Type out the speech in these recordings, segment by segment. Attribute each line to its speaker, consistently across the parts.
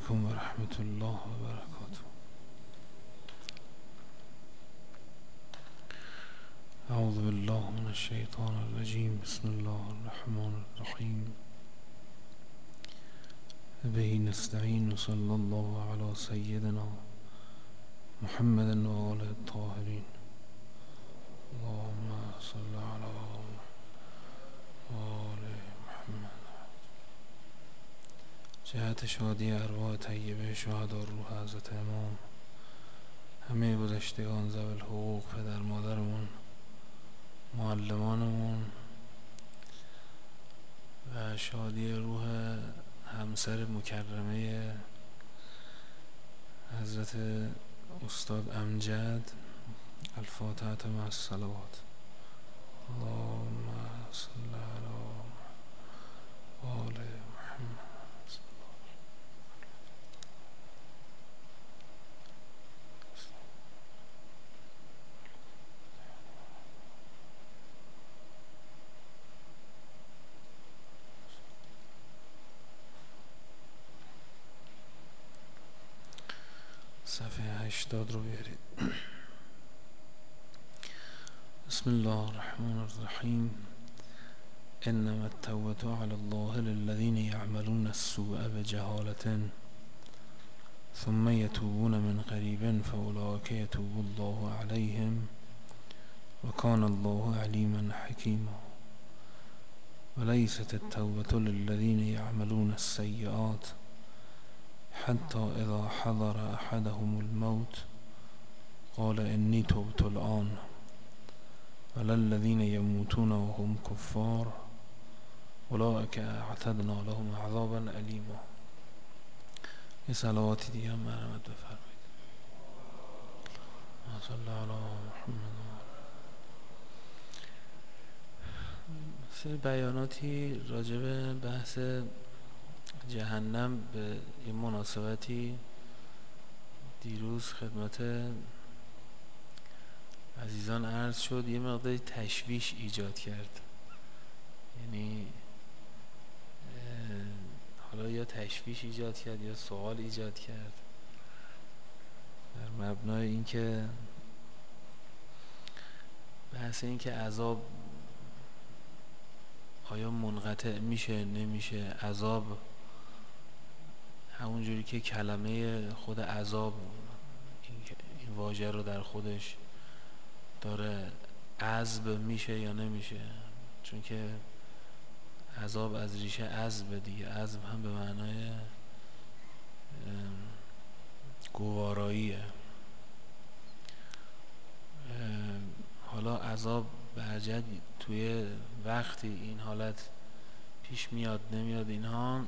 Speaker 1: عليكم ورحمة الله وبركاته. أعوذ بالله من الشيطان الرجيم. بسم الله الرحمن الرحيم. به نستعين. صلى الله على سيدنا محمد وآله الطاهرين. اللهم صل على آل محمد. جهت شادی ارواح طیبه شهداء روح حضرت امام، همه گذشتگان ذوی الحقوق، پدر مادرمون، معلمانمون و شادی روح همسر مکرمه حضرت استاد امجد. الفاتحة مع الصلوات. اللهم صل على آل محمد. صفحه 80 رو بیارید. بسم الله الرحمن الرحیم. انما التوبة على الله للذين يعملون السوء بجهالة ثم يتوبون من قريب فأولئك يتوب الله عليهم وكان الله عليما حكيما. وليست التوبة للذين يعملون السيئات حتى إذا حضر أحدهم الموت قال إني تبت الآن ولا الذين يموتون وهم كفار أولئك اعتدنا لهم عذابا ألیما. یه صلواتی دیگه هم مرحمت بفرمایید. صلی علی محمد. سری بیاناتی راجع به بحث جهنم به این مناسبتی دیروز خدمت عزیزان عرض شد، یه مقداری تشویش ایجاد کرد. یعنی حالا یا تشویش ایجاد کرد یا سوال ایجاد کرد در مبنای اینکه بحث اینکه عذاب آیا منقطع میشه نمیشه. عذاب همونجوری که کلمه خود عذاب این واژه رو در خودش داره، عذب میشه یا نمیشه. چون که عذاب از ریشه عذب دیگه. عذب هم به معنای گواراییه. حالا عذاب برجد توی وقتی این حالت پیش میاد نمیاد اینها.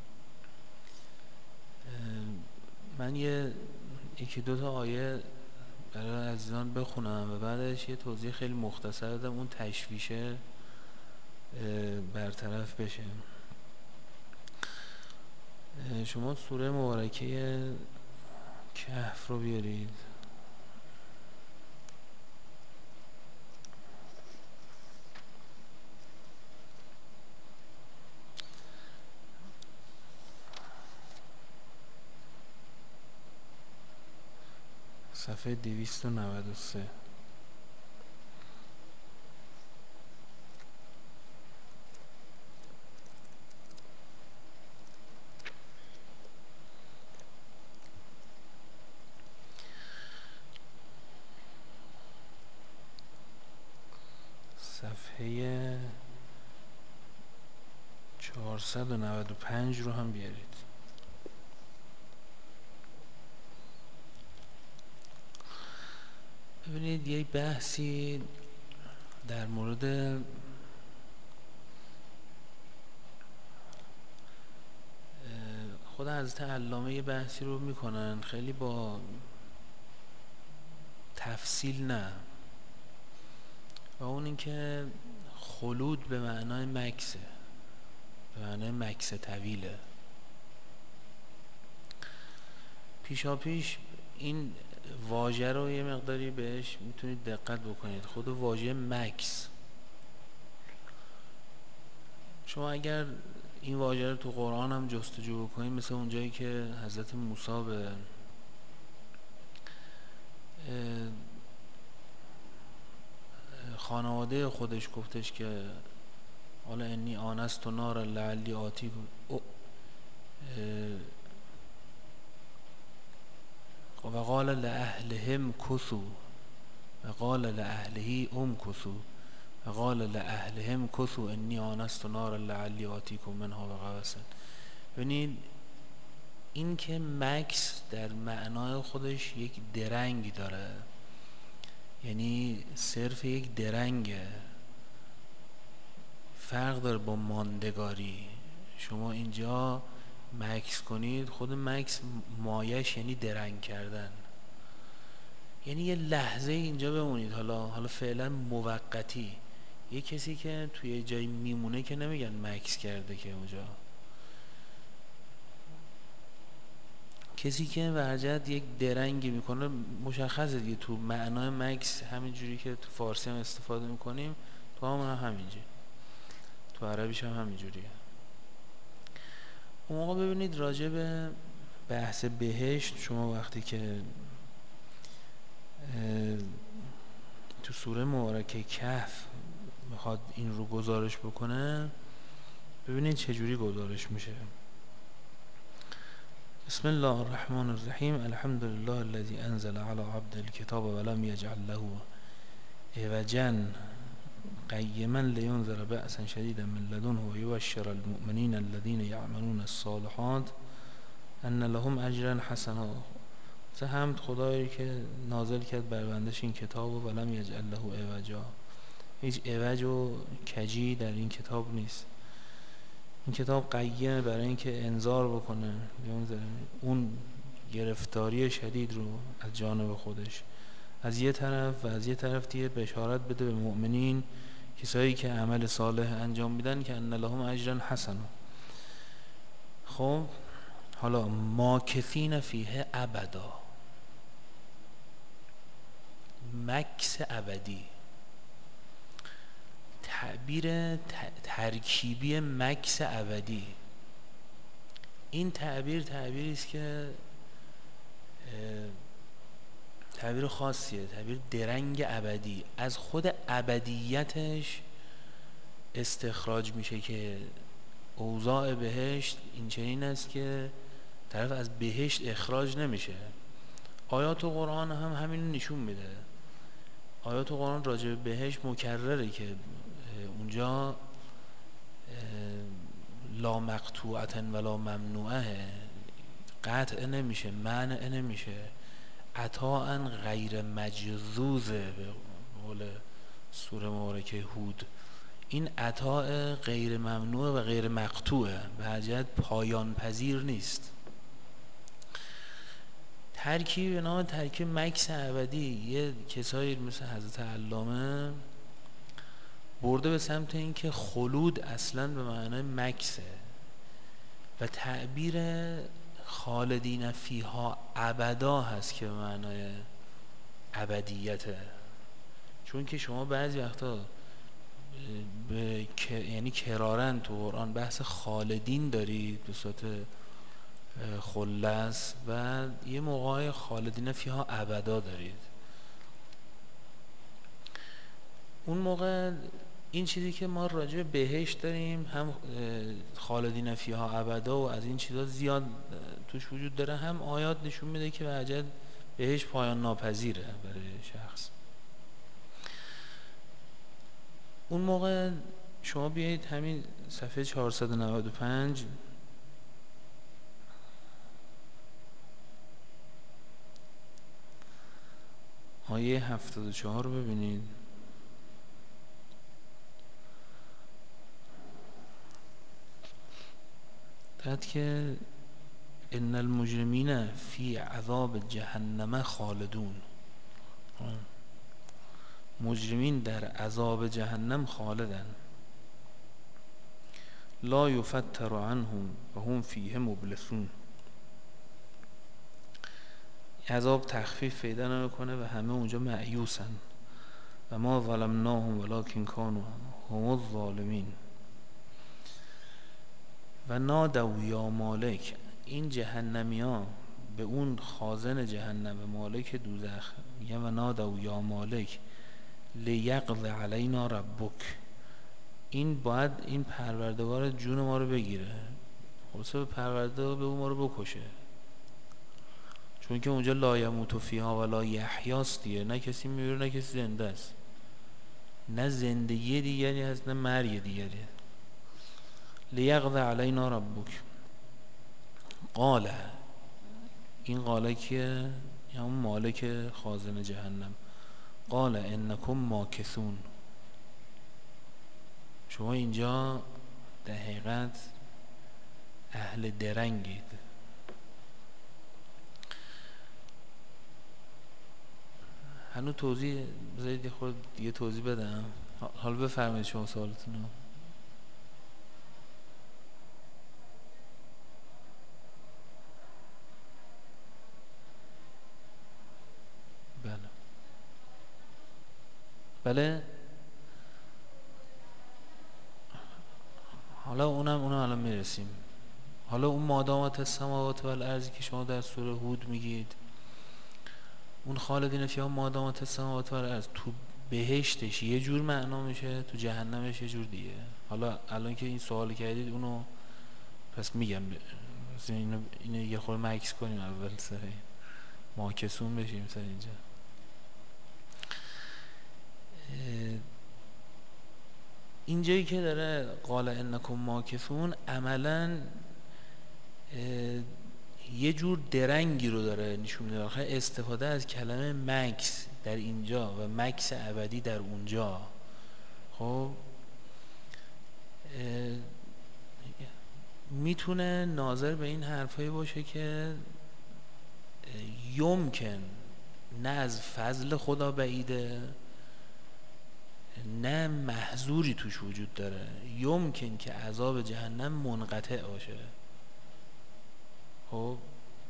Speaker 1: من یکی دو تا آیه برای عزیزان بخونم و بعدش یه توضیح خیلی مختصر بدم، اون تشویشه برطرف بشه. شما سوره مبارکه کهف رو بیارید. صفحه 293. صفحه 495 رو هم بیارید. ببینید یک بحثی در مورد خود حضرت علامه یه بحثی رو میکنن، خیلی با تفصیل نه، و اون این که خلود به معنای مکسه، به معنای مکس طویله. پیشا پیش این واژه رو یه مقداری بهش میتونید دقت بکنید. خود واژه مکس، شما اگر این واژه رو تو قرآن هم جستجو بکنیم، مثل اونجایی که حضرت موسی به خانواده خودش گفتش که حالا انی آنست نارا لعلی آتی و قال لأهلهم کثوا و قال لأهله امکثوا و قال لأهلهم کثوا انی آنست نارا لعلی آتیکم منها بقبس. ببینید این که مکس در معنای خودش یک درنگ داره، یعنی صرف یک درنگه، فرق داره با ماندگاری. شما اینجا مکس کنید، خود مکس مایش یعنی درنگ کردن، یعنی یه لحظه اینجا بمونید، حالا فعلا موقتی. یه کسی که توی جایی میمونه که نمیگن مکس کرده، که اونجا کسی که ورجت یک درنگی میکنه مشخصه دیگه. تو معنای مکس همین جوری که تو فارسی هم استفاده میکنیم، تو هم همینجوری، تو عربیش هم همینجوریه. اون موقع ببینید راجع به بحث بهشت، شما وقتی که تو سوره مبارکه کهف میخواد این رو گزارش بکنه، ببینید چجوری گزارش میشه. بسم الله الرحمن الرحیم. الحمد لله الذي انزل على عبد الكتاب ولم يجعل له عوجا قیما لینذر بأسا شدیدا من لدنه ویبشر المؤمنین الذين يعملون الصالحات ان لهم اجرا حسنا. حمد خدایی که نازل کرد بر بندش این کتاب و ولم یجعل له عوجا، هیچ عوج و کجی در این کتاب نیست. این کتاب قیمه برای اینکه انذار بکنه، اون گرفتاری شدید رو از جانب خودش از یه طرف، و از یه طرف دیگه بشارت بده به مؤمنین، کسایی که عمل صالح انجام میدن، که ان لهم اجرا حسنا. خب حالا ماکثین فیه ابدا، مکث ابدی، تعبیر ترکیبی مکث ابدی. این تعبیری است که تعبیر خاصیه، تعبیر درنگ ابدی، از خود ابدیتش استخراج میشه که اوضاع بهشت این چنین است که طرف از بهشت اخراج نمیشه. آیات قرآن هم همین نشون میده. آیات قرآن راجع به بهشت مکرره که اونجا لا مقطوعة ولا ممنوعه، قطع نمیشه، منع نمیشه، عطاء غیر مجذوذه به قول سوره مبارکه هود. این عطاء غیر ممنوع و غیر مقطوعه، به حجت پایان پذیر نیست. ترکیب به نام ترکیب مکث ابدی، یه کسایی مثل حضرت علامه برده به سمت اینکه خلود اصلا به معنای مکثه، و تعبیر خالدین فیها ابدا هست که به معنای ابدیته. چون که شما بعضی وقتا یعنی کرارن تو قرآن بحث خالدین دارید به صورت خلص، و یه موقع خالدین فیها ابدا دارید. اون موقع این چیزی که ما راجع به بهشت داریم، هم خالدین فیها ابدا و از این چیزا زیاد توش وجود داره، هم آیات نشون میده که به حجت بهشت پایان ناپذیره برای شخص. اون موقع شما بیایید همین صفحه 495 آیه 74 رو ببینید. بعد که ان المجرمین فی عذاب جهنم خالدون، مجرمین در عذاب جهنم خالدن، لا یفتر عنهم و هم فیه مبلسون. عذاب تخفیف پیدا نمیکنه و همه اونجا مأیوسن. و ما ظلمناهم ولکن کانوا هم الظالمین. و نادوا یا مالک، این جهنمی ها به اون خازن جهنم و مالک دوزخ میگن و نادوا یا مالک لیقض علینا ربک، این باید این پروردگار جون ما رو بگیره. خلاصه پروردگار به اون ما رو بکشه، چون که اونجا لا یموت فیها ولا یحیاست دیگه، نه کسی میمیره نه کسی زنده است، نه زندگی دیگری هست نه مرگ دیگری. لیقض علینا ربک. قال، این قاله که همون مالک خازن جهنم، قال انکم ماکثون، شما اینجا در حقیقت اهل درنگید. هنوز توضیح بذارید خود دیگه توضیح بدم. حالا بفرمایید شما سوالتون رو. بله حالا اونم الان میرسیم. حالا اون مادامات السماوات و الارض که شما در سوره هود میگید، اون خالدین فیها مادامات السماوات و الارض، تو بهشتش یه جور معنا میشه، تو جهنمش یه جور دیگه. حالا الان که این سوال کردید اونو پس میگم، اینو یه خورده مکس کنیم اول سر ماکسون بشیم سر اینجا. اینجایی که داره قال انکم ماکثون، عملا یه جور درنگی رو داره نشون میده. آخه استفاده از کلمه مکس در اینجا و مکس ابدی در اونجا، خب میتونه ناظر به این حرفایی باشه که یمکن نه از فضل خدا بعیده، نه محظوری توش وجود داره، یمکن که عذاب جهنم منقطع باشه. خب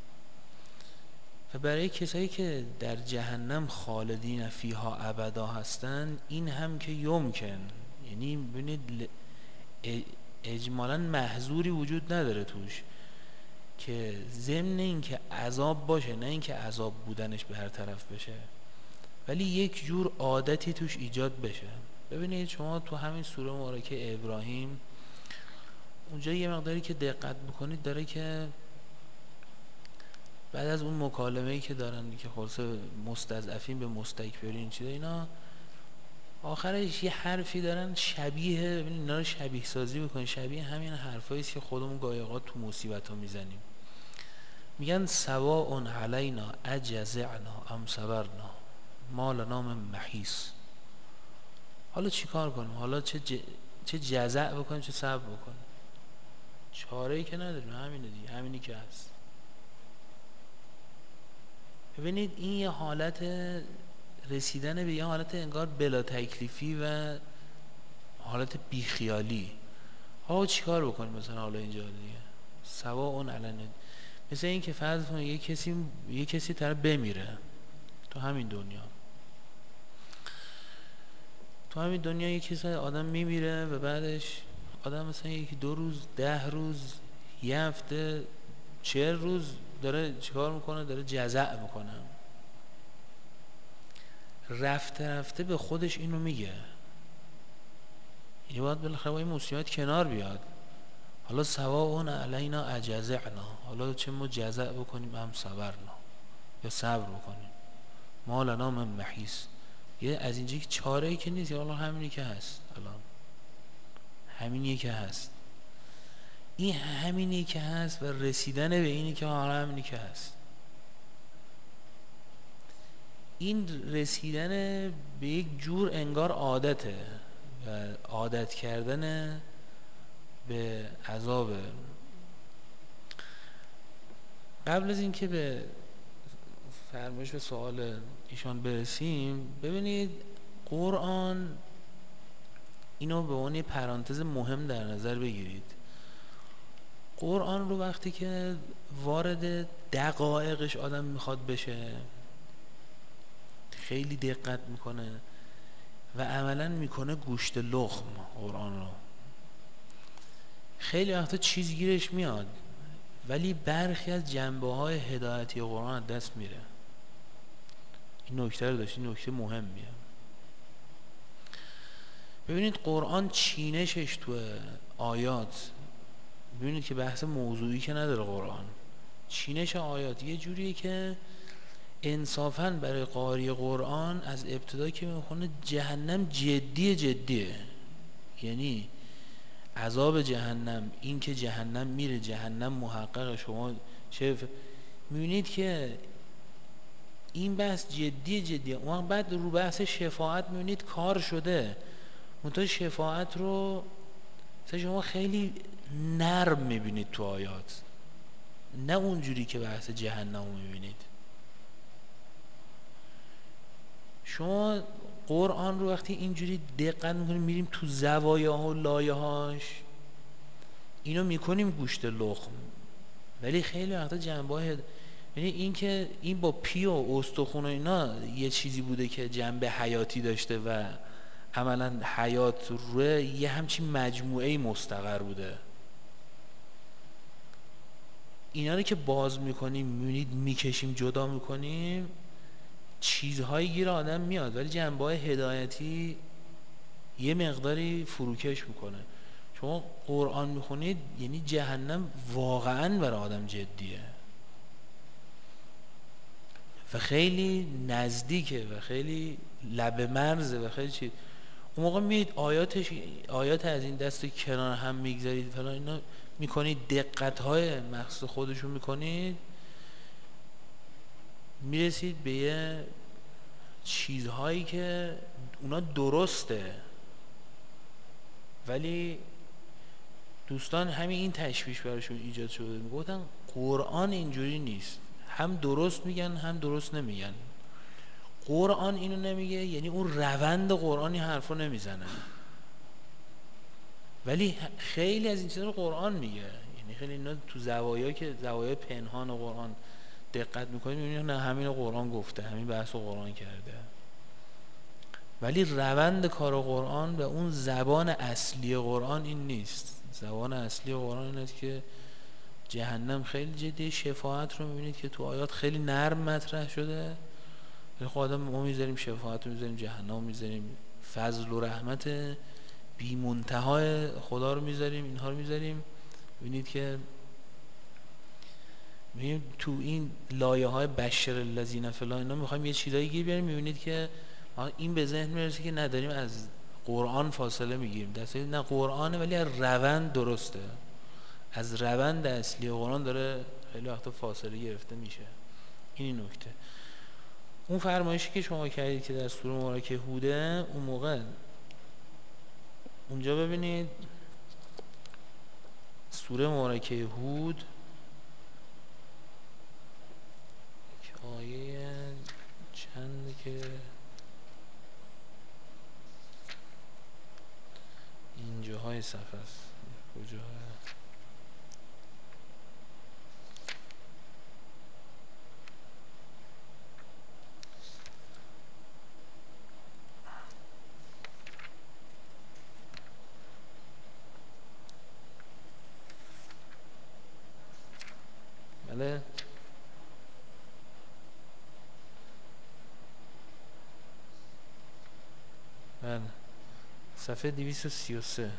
Speaker 1: و برای کسایی که در جهنم خالدین فیها ابدا هستن، این هم که یمکن، یعنی ببینید اجمالا محظوری وجود نداره توش که ضمن این که عذاب باشه، نه این که عذاب بودنش به هر طرف بشه، ولی یک جور عادتی توش ایجاد بشه. ببینید شما تو همین سوره مبارکه ابراهیم اونجا یه مقداری که دقت بکنید داره که بعد از اون مکالمه‌ای که دارن که خلاصه مستضعفین به مستکبرین چیزا، اینا آخرش یه حرفی دارن شبیه، ببینید اینا رو شبیه سازی بکنید، شبیه همین حرفایی است که خودمون گاهی اوقات تو مصیبت‌ها میزنیم. میگن سواء علینا اجزعنا ام صبرنا ما لنا من محیص. حالا چی کار کنیم؟ حالا چه جزع بکنیم چه صبر بکنیم؟ چاره‌ای که نداریم، همینه دیگه، همینی که هست. ببینید این یه حالت رسیدن به یه حالت انگار بلا تکلیفی و حالت بیخیالی. حالا چی کار بکنیم مثلا حالا اینجا دیگه سواء علینا، مثل این که فرض کنید یه کسی طرف بمیره تو همین دنیا یه کسی آدم میمیره و بعدش آدم مثلا یکی 2 روز 10 روز یه هفته 40 روز داره چیکار میکنه؟ داره جزع میکنه. رفته به خودش اینو میگه، یعنی باید بالاخره با این مصیبت کنار بیاد. حالا سواء علینا اجزعنا، حالا چه ما جزع بکنیم هم صبرنا یا صبر بکنیم، ما لنا من محیص. یه از اینجا که چاره‌ای که نیست، حالا همینی که هست، الان همینی که هست، این همینی که هست و رسیدن به اینی که حالا همینی که هست. این رسیدن به یک جور انگار عادته و عادت کردن به عذاب. قبل از اینکه به فرمایش به سوال ایشان برسیم، ببینید قرآن اینو به عنوان پرانتز مهم در نظر بگیرید. قرآن رو وقتی که وارد دقایقش آدم میخواد بشه خیلی دقت میکنه و عملا میکنه گوشت لخم قرآن رو. خیلی وقتا چیز گیرش میاد ولی برخی از جنبه‌های هدایتی قرآن از دست میره. این نکته رو داشت، این نکته مهمیه. ببینید قرآن چینشش تو آیات، ببینید که بحث موضوعی که نداره قرآن، چینش آیات یه جوریه که انصافاً برای قاری قرآن از ابتدا که میخونه جهنم جدیه، یعنی عذاب جهنم، این که جهنم میره، جهنم محقق، شما چه میبینید که این بحث جدیه. اون بعد رو بحث شفاعت میبینید کار شده، منتها شفاعت رو شما خیلی نرم میبینید تو آیات، نه اونجوری که بحث جهنم میبینید. شما قرآن رو وقتی اینجوری دقت میکنیم، میریم تو زوایاها و لایه‌هاش، اینو میکنیم گوشت لخم، ولی خیلی وقتا جنبه، یعنی این که این با پی و استخون و اینا یه چیزی بوده که جنبه حیاتی داشته و عملا حیات روی یه همچین مجموعه مستقر بوده، اینا رو که باز میکنیم میبینید میکشیم جدا میکنیم، چیزهایی گیر آدم میاد، ولی جنبه‌های هدایتی یه مقداری فروکش میکنه. شما قرآن میخونید یعنی جهنم واقعا برای آدم جدیه و خیلی نزدیکه و خیلی لب مرزه و خیلی چیز. اون موقع میید آیات از این دست کنار هم میگذارید فلان اینا میکنید، دقت‌های مخصوص خودشون میکنید، میرسید به یه چیزهایی که اونا درسته، ولی دوستان همین این تشویش براشون ایجاد شده، میگفتن قرآن اینجوری نیست، هم درست میگن هم درست نمیگن. قرآن اینو نمیگه یعنی اون روند قرآنی حرفو نمیزنه، ولی خیلی از این چیزا رو قرآن میگه. یعنی خیلی اینا تو زوایا که زوایای پنهان قرآن دقت میکنید میبینید نه همین قرآن گفته، همین بحث قرآن کرده، ولی روند کار قرآن به اون زبان اصلی قرآن این نیست. زبان اصلی قرآن این است که جهنم خیلی جدی، شفاعت رو میبینید که تو آیات خیلی نرم مطرح شده، ولی خود ما میذاریم شفاعت رو میذاریم، جهنم رو میذاریم، فضل و رحمت بی منتهای خدا رو میذاریم، اینها رو میذاریم. ببینید که میبینید تو این لایه های بشر الذین فلان اینا میخوایم یه چیزایی گیر بیاریم، میبینید که این به ذهن میرسه که نداریم از قرآن فاصله میگیریم، دسته نه قرآنه ولی از روند درسته، از روند اصلی قرآن داره خیلی وقتا فاصله گرفته میشه. این نکته. اون فرمایشی که شما کردید که در سوره مبارکه هوده، اون موقع اونجا ببینید سوره مبارکه هود که آیه چنده که اینجاهای صفحه است، کجا بله بله صفحه 233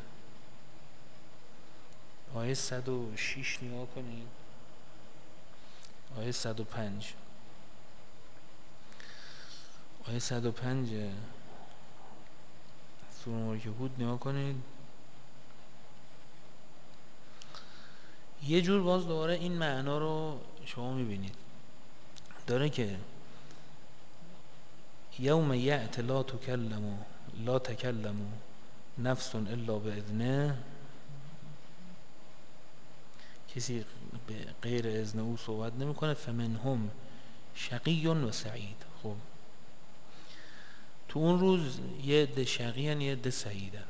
Speaker 1: آیه 106 نگاه کنید، آیه 105 آیه 105 سوره مبارکه هود نگاه کنید. یه جور باز دوباره این معنا رو شما میبینید داره که یوم یأت لا تکلم نفس الا باذنه، کسی به غیر اذن او صحبت نمیکنه، فمنهم شقی و سعید. خب تو اون روز یه عده شقیان یه عده سعیدن.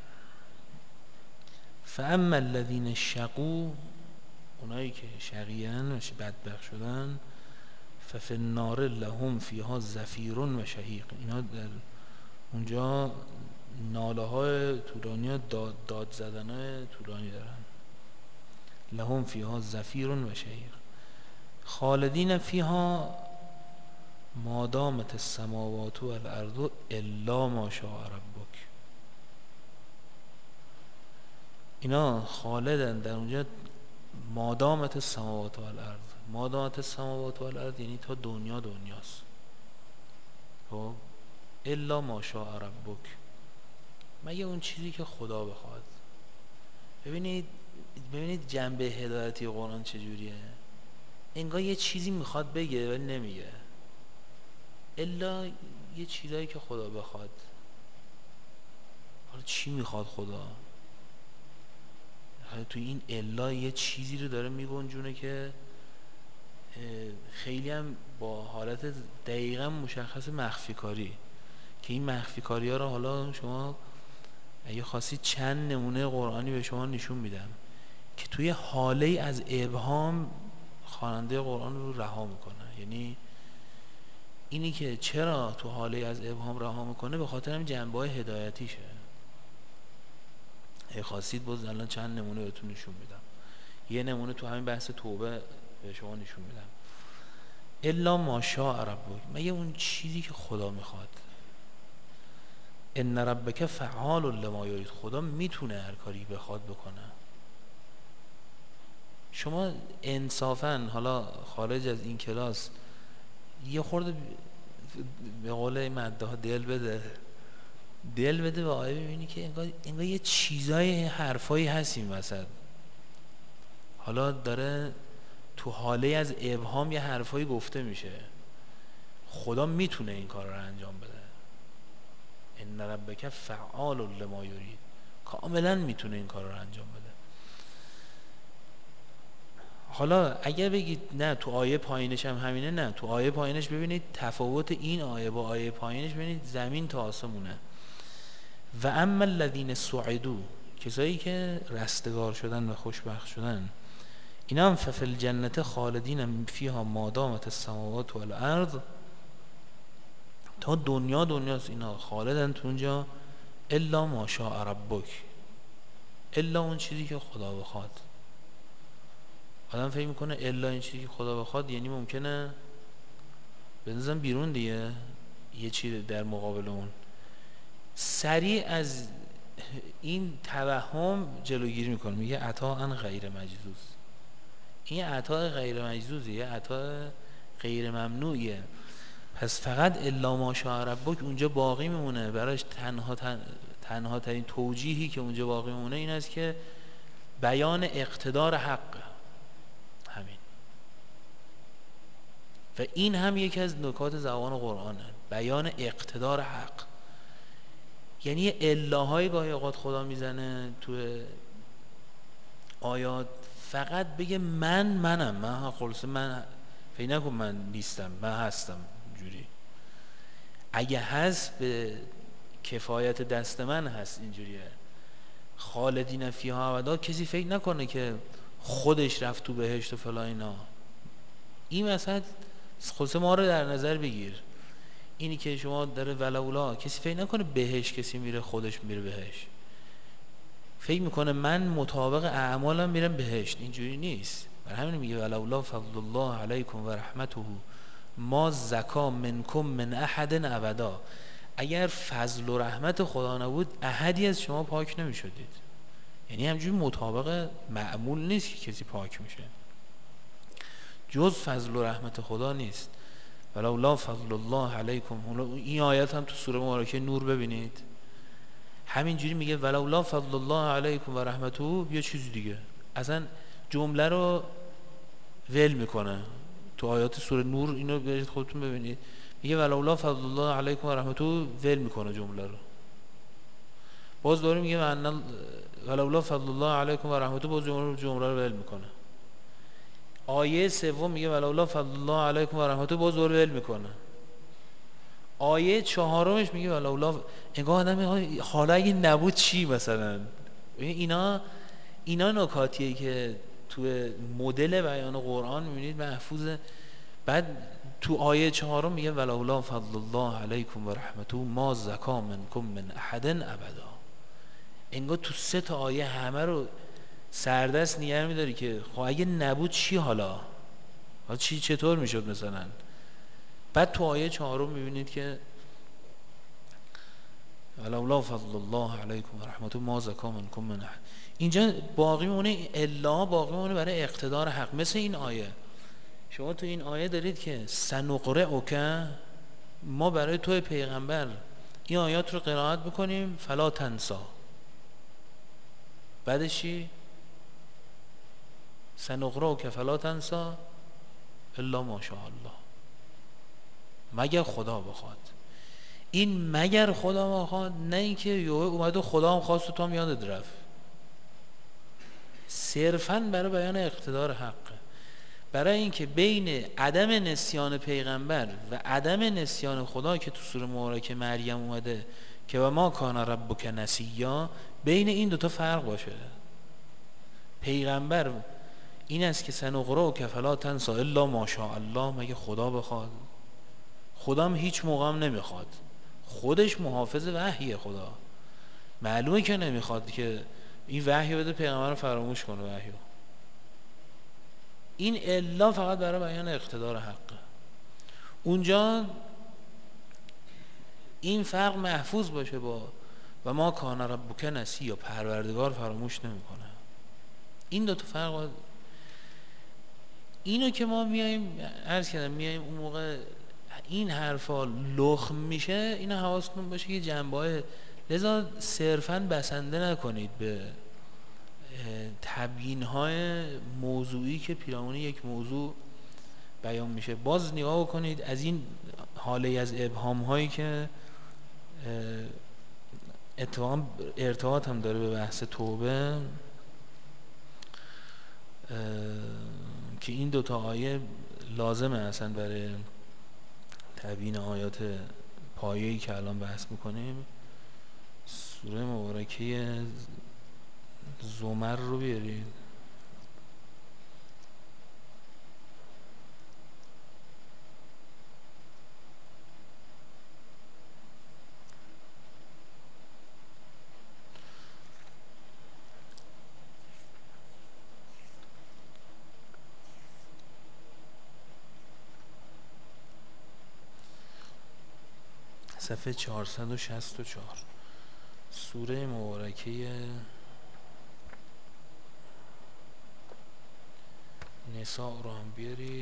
Speaker 1: فاما الذین شقوا، اونایی که شقیان و بدبخت شدن، ففی النار لهم فیها زفیر و شهیق، اینا در اونجا ناله های طولانی و داد زدن های طولانی دارن. لهم فیها زفیر و شهیر خالدین فیها ما دامت السماوات والارض الا ما شاء ربک. اینا خالدن در اونجا ما دامت السماوات والارض. ما دامت السماوات والارض یعنی تا دنیاست. خب الا ما شاء ربک، مگه اون چیزی که خدا بخواد. ببینید جنبه هدایتی قرآن چجوریه. انگار یه چیزی میخواد بگه ولی نمیگه، الا یه چیزایی که خدا بخواد. حالا چی میخواد خدا؟ حالا تو این الا یه چیزی رو داره میگنجونه که خیلی هم با حالت دقیقا مشخص مخفی کاری، که این مخفی کاری ها رو حالا شما اگه خواستید چند نمونه قرآنی به شما نشون میدم که توی حاله از ابهام خواننده قرآن رو رها میکنه. یعنی اینی که چرا تو حاله از ابهام رها میکنه به خاطر همین جنبه‌های هدایتیشه. اگه خواستید باز الان چند نمونه بهتون نشون میدم. یه نمونه تو همین بحث توبه به شما نشون میدم. الا ماشاء ربک، مگه اون چیزی که خدا میخواد. ان ربک فعال لما یرید، خدا میتونه هر کاری بخواد بکنه. شما انصافا حالا خارج از این کلاس یه خورده به قول مداح دل بده به آیه، ببینی که انگار یه چیزای حرفایی هستیم وسط. حالا داره تو حاله از ابهام یه حرفایی گفته میشه. خدا میتونه این کار رو انجام بده. ان ربک فعال لما یرید، کاملا میتونه این کار رو انجام بده. حالا اگر بگید نه تو آیه پایینش هم همینه، نه تو آیه پایینش ببینید تفاوت این آیه با آیه پایینش ببینید زمین تا آسمونه. و اما الذین سعدوا، کسایی که رستگار شدن و خوشبخت شدن، اینا هم ففی الجنت خالدین فیها ما دامت السماوات والارض، تا دنیاست اینا خالدن تو اونجا، الا ما شاء ربک، الا اون چیزی که خدا بخواد. آدم فکر میکنه الا این چیزی که خدا بخواد یعنی ممکنه بنزن بیرون دیگه یه چیز در مقابل اون. سریع از این توهم جلوگیری میکنه، میگه عطاء غیر مجزوز. این عطاء غیر مجزوزه، یه عطاء غیر ممنوعیه. پس فقط الا ما شاء ربک اونجا باقی میمونه. براش تنها ترین توجیهی که اونجا باقی میمونه این است که بیان اقتدار حق. همین. و این هم یکی از نکات زبان قرآنه، بیان اقتدار حق. یعنی الههای گاهی اوقات خدا میزنه تو آیات فقط بگه من خلاصه من فکر نکن من نیستم، من هستم. اینجوری اگه هست به کفایت دست من هست. اینجوریه خالدین فیها ابدا، کسی فکر نکنه که خودش رفت تو بهشت و فلان اینا. این مثلا خلاصه ما رو در نظر بگیر، اینی که شما داره ولولا، کسی فکر نکنه بهشت کسی میره خودش میره بهشت، فکر میکنه من مطابق اعمالم میرم بهشت. اینجوری نیست. برای همین میگه ولولا فضل الله علیکم و رحمته ما زکا منکم من احد ابدا. اگر فضل و رحمت خدا نبود احدی از شما پاک نمیشدید. یعنی همجوری مطابق معمول نیست که کسی پاک میشه، جز فضل و رحمت خدا نیست. ولولا فضل الله علیکم. این آیت هم تو سوره مبارکه نور ببینید همینجوری میگه ولولا فضل الله علیکم و رحمته، یه چیز دیگه اصلا جمله رو ول میکنه. تو آیات سوره نور اینو برید خودتون ببینید، میگه ولولا فضل الله علیکم و رحمته، ول میکنه جمله رو. باز دوباره میگه ولولا فضل الله علیکم و رحمته، باز جمله رو ول میکنه. آیه سوم میگه ولولا فضل الله علیکم و رحمته، باز دوباره ول میکنه. آیه چهارمش میگه ولولا، انگار آدم حالا اگه نبود چی مثلا. اینا نکاتیه که تو مدل بیان قرآن میبینید محفوظه. بعد تو آیه چهارم میگه ولولا فضل الله علیکم و رحمته ما زکا منکم من احد ابدا. انگار تو 3 تا آیه همه رو سردست نگه میداری که خب اگه نبود چی حالا چی چطور میشد مثلا. بعد تو آیه 4 میبینید که ولولا فضل الله علیکم و رحمته ما زکا منکم من احد. اینجا باقی مونه الا باقی مونه برای اقتدار حق. مثل این آیه شما تو این آیه دارید که سنقرئک، ما برای تو پیغمبر این آیات رو قرائت بکنیم فلا تنسا. بعدش چی؟ سنقرئک فلا تنسا الا ماشاء الله، مگر خدا بخواد. این مگر خدا بخواد، نه اینکه یوه اومد و خدا هم خواست و تو هم یادت رفت. صرفاً برای بیان اقتدار حقه، برای اینکه بین عدم نسیان پیغمبر و عدم نسیان خدا که تو سوره مبارکه مریم اومده که و ما کان ربک نسیا، بین این دوتا فرق باشه. پیغمبر این است که سنقرئک فلا تنسا الا ماشاء الله، مگه خدا بخواد. خدا هم هیچ موقع هم نمیخواد، خودش محافظ وحیه. خدا معلومه که نمیخواد که این وحی بده پیغمبر رو فراموش کنه وحیو. این الا فقط برای بیان اقتدار حقه. اونجا این فرق محفوظ باشه با و ما کان ربک نسیا، پروردگار فراموش نمیکنه. این دو تا فرق اینو که ما میایم عرض کردم میایم اون موقع این حرفا لخم میشه، اینو حواستون باشه که جنبه‌های، لذا صرفاً بسنده نکنید به تبیین‌های موضوعی که پیرامون یک موضوع بیان میشه. باز نگاه کنید از این حاله از ابهام‌هایی که اتفاقاً ارتباط هم داره به بحث توبه، که این دوتا آیه لازمه اصلا برای تبیین آیات پایه‌ای که الان بحث میکنیم. سوره مبارکه زمر رو بیارید. صفحه 464 سوره مبارکه نساء رو هم بیارید.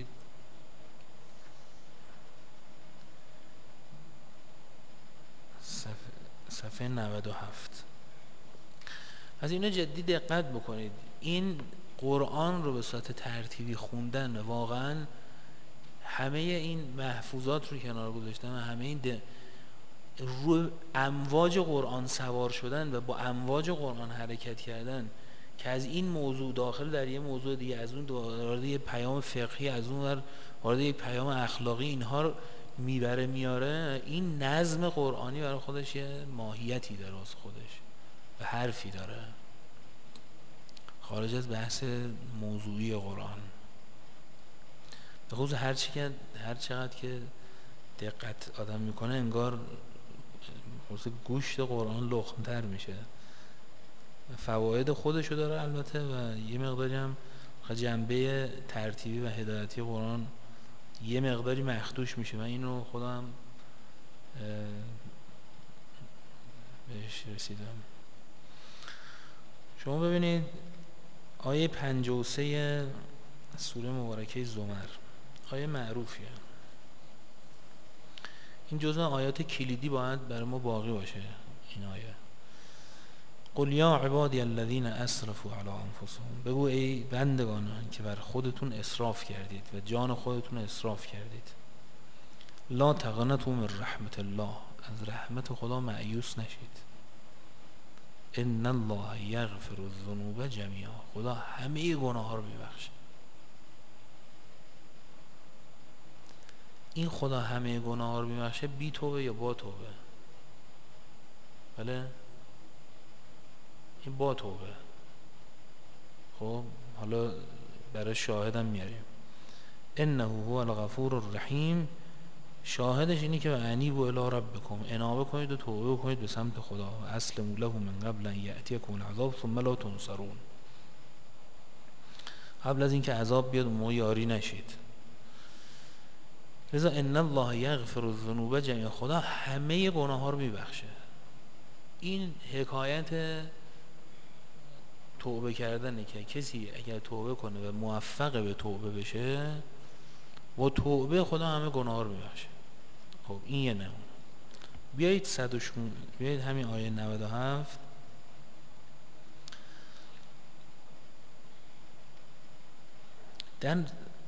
Speaker 1: صفحه 97. از اینا جدی دقت بکنید. این قرآن رو به صورت ترتیبی خوندن واقعا همه این محفوظات رو کنار گذاشتن و همه این رو امواج قرآن سوار شدن و با امواج قرآن حرکت کردن که از این موضوع داخل در یه موضوع دیگه، از اون وارد یه پیام فقهی، از اون وارد یه پیام اخلاقی، اینها رو میاره. این نظم قرآنی برای خودش یه ماهیتی داره واسه خودش و حرفی داره خارج از بحث موضوعی قرآن. به خصوص هر چقدر که دقت آدم میکنه انگار گوشت قرآن لخم‌تر میشه. فواید خودشو داره البته و یه مقداری هم جنبه ترتیبی و هدایتی قرآن یه مقداری مخدوش میشه. من اینو خودم بهش رسیدم. شما ببینید آیه 53 سوره مبارکه زمر، آیه معروفیه. این جزء آیات کلیدی باید برای ما باقی باشه. این آیه قل یا عبادی الذین اسرفوا علی انفسهم، بگو ای بندگانان که بر خودتون اسراف کردید و جان خودتون اسراف کردید، لا تقنطوا من رحمت الله، از رحمت خدا مایوس نشید، ان الله یغفر الذنوب جمیعا، خدا همه گناه ها رو میبخشه. این خدا همه گناه ها رو میبخشه بی توبه یا با توبه؟ بله این با توبه. خب حالا برای شاهدم میاریم انه هو الغفور الرحیم. شاهدش اینی که انیبوا الی ربکم، انابه کنید و توبه کنید به سمت خدا، اسلموا له من قبل ان یأتیکم العذاب ثم لا تنصرون. قبل از اینکه عذاب بیاد ما یاری نشید. لذا ان الله یغفر الذنوب جمیعا، خدا همه گناه ها رو میبخشه. این حکایت توبه کردنه که کسی اگر توبه کنه و موفق به توبه بشه، با توبه خدا همه گناه ها رو میبخشه. خب این یه نمونه. بیایید بیایید همین آیه 97 در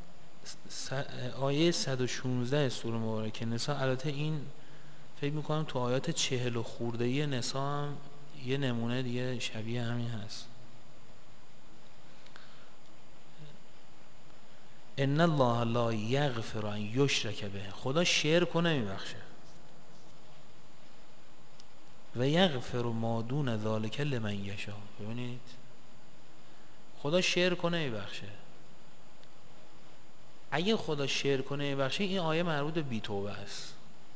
Speaker 1: آیه 116 سوره مبارکه نساء. البته این فکر میکنم تو آیات 40 خورده‌ای نساء هم یه نمونه دیگه شبیه همین هست. ان الله لا یغفر ان یشرک به، خدا شرک رو نمیبخشه. و یغفر ما دون ذلک لمن یشاء. ببینید خدا شرک رو نمیبخشه. اگه خدا شرک رو نمیبخشه، این آیه مربوط به بی‌توبه است.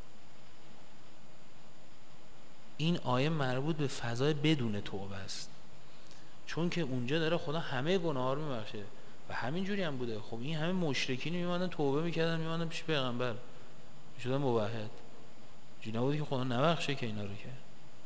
Speaker 1: این آیه مربوط به فضای بدون توبه است، چون که اونجا داره خدا همه گناه ها رو میبخشه و همین جوری هم بوده. خب این همه مشرکین میماندن توبه میکردن، میماندن پیش پیغمبر، میشدن موحد. جوری نبوده که خدا نبخشه که اینا رو. که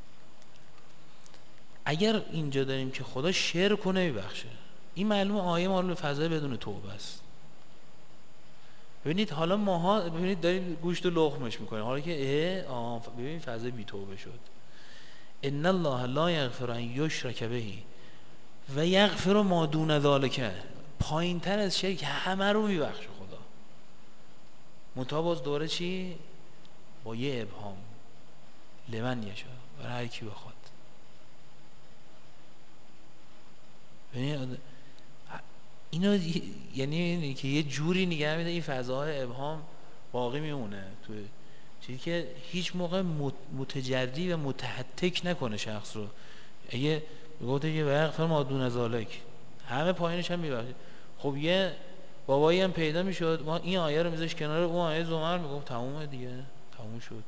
Speaker 1: اگر اینجا داریم که خدا شرک رو نمیبخشه، این معلومه آیه مربوط به فضای بدون توبه است. ببینید حالا ماها ببینید داریم گوشت و لقمش میکنیم، حالا که ببینید فضای بی توبه شد. ان الله لا یغفر ان یشرک به و یغفر ما دون ذلک، پایین تر از شرک همه رو میبخشه خدا. منتها باز دوره چی؟ با یه ابهام، لمن یشاء، برای هر کی بخواد. اینو یعنی که یه جوری نگه میده این فضاهای ابهام باقی میمونه تو چیزی که هیچ موقع متجری و متحتک نکنه شخص رو. اگه گفته که وقت ما دون ذالک همه پایینش هم میبخشه، خب یه بابایی هم پیدا میشد، ما این آیه رو میذاش کنار اون آیه زمر، میگفت تمومه دیگه، تموم شد،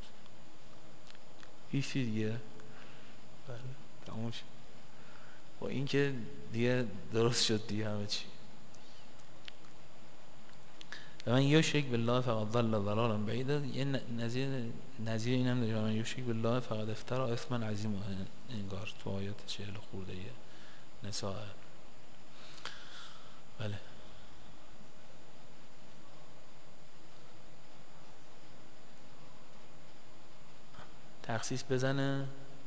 Speaker 1: هیچی دیگه، بله تموم شد. با این که دیگه درست شد دیگه همه چی. من یشرک بالله فقط ضل ضلالا بعیدا، یه نظیر این هم داریم، من یشرک بالله فقط افترا اثما عظیما، انگار تو آیات 40 خورده نساء. بله تخصیص بزنه،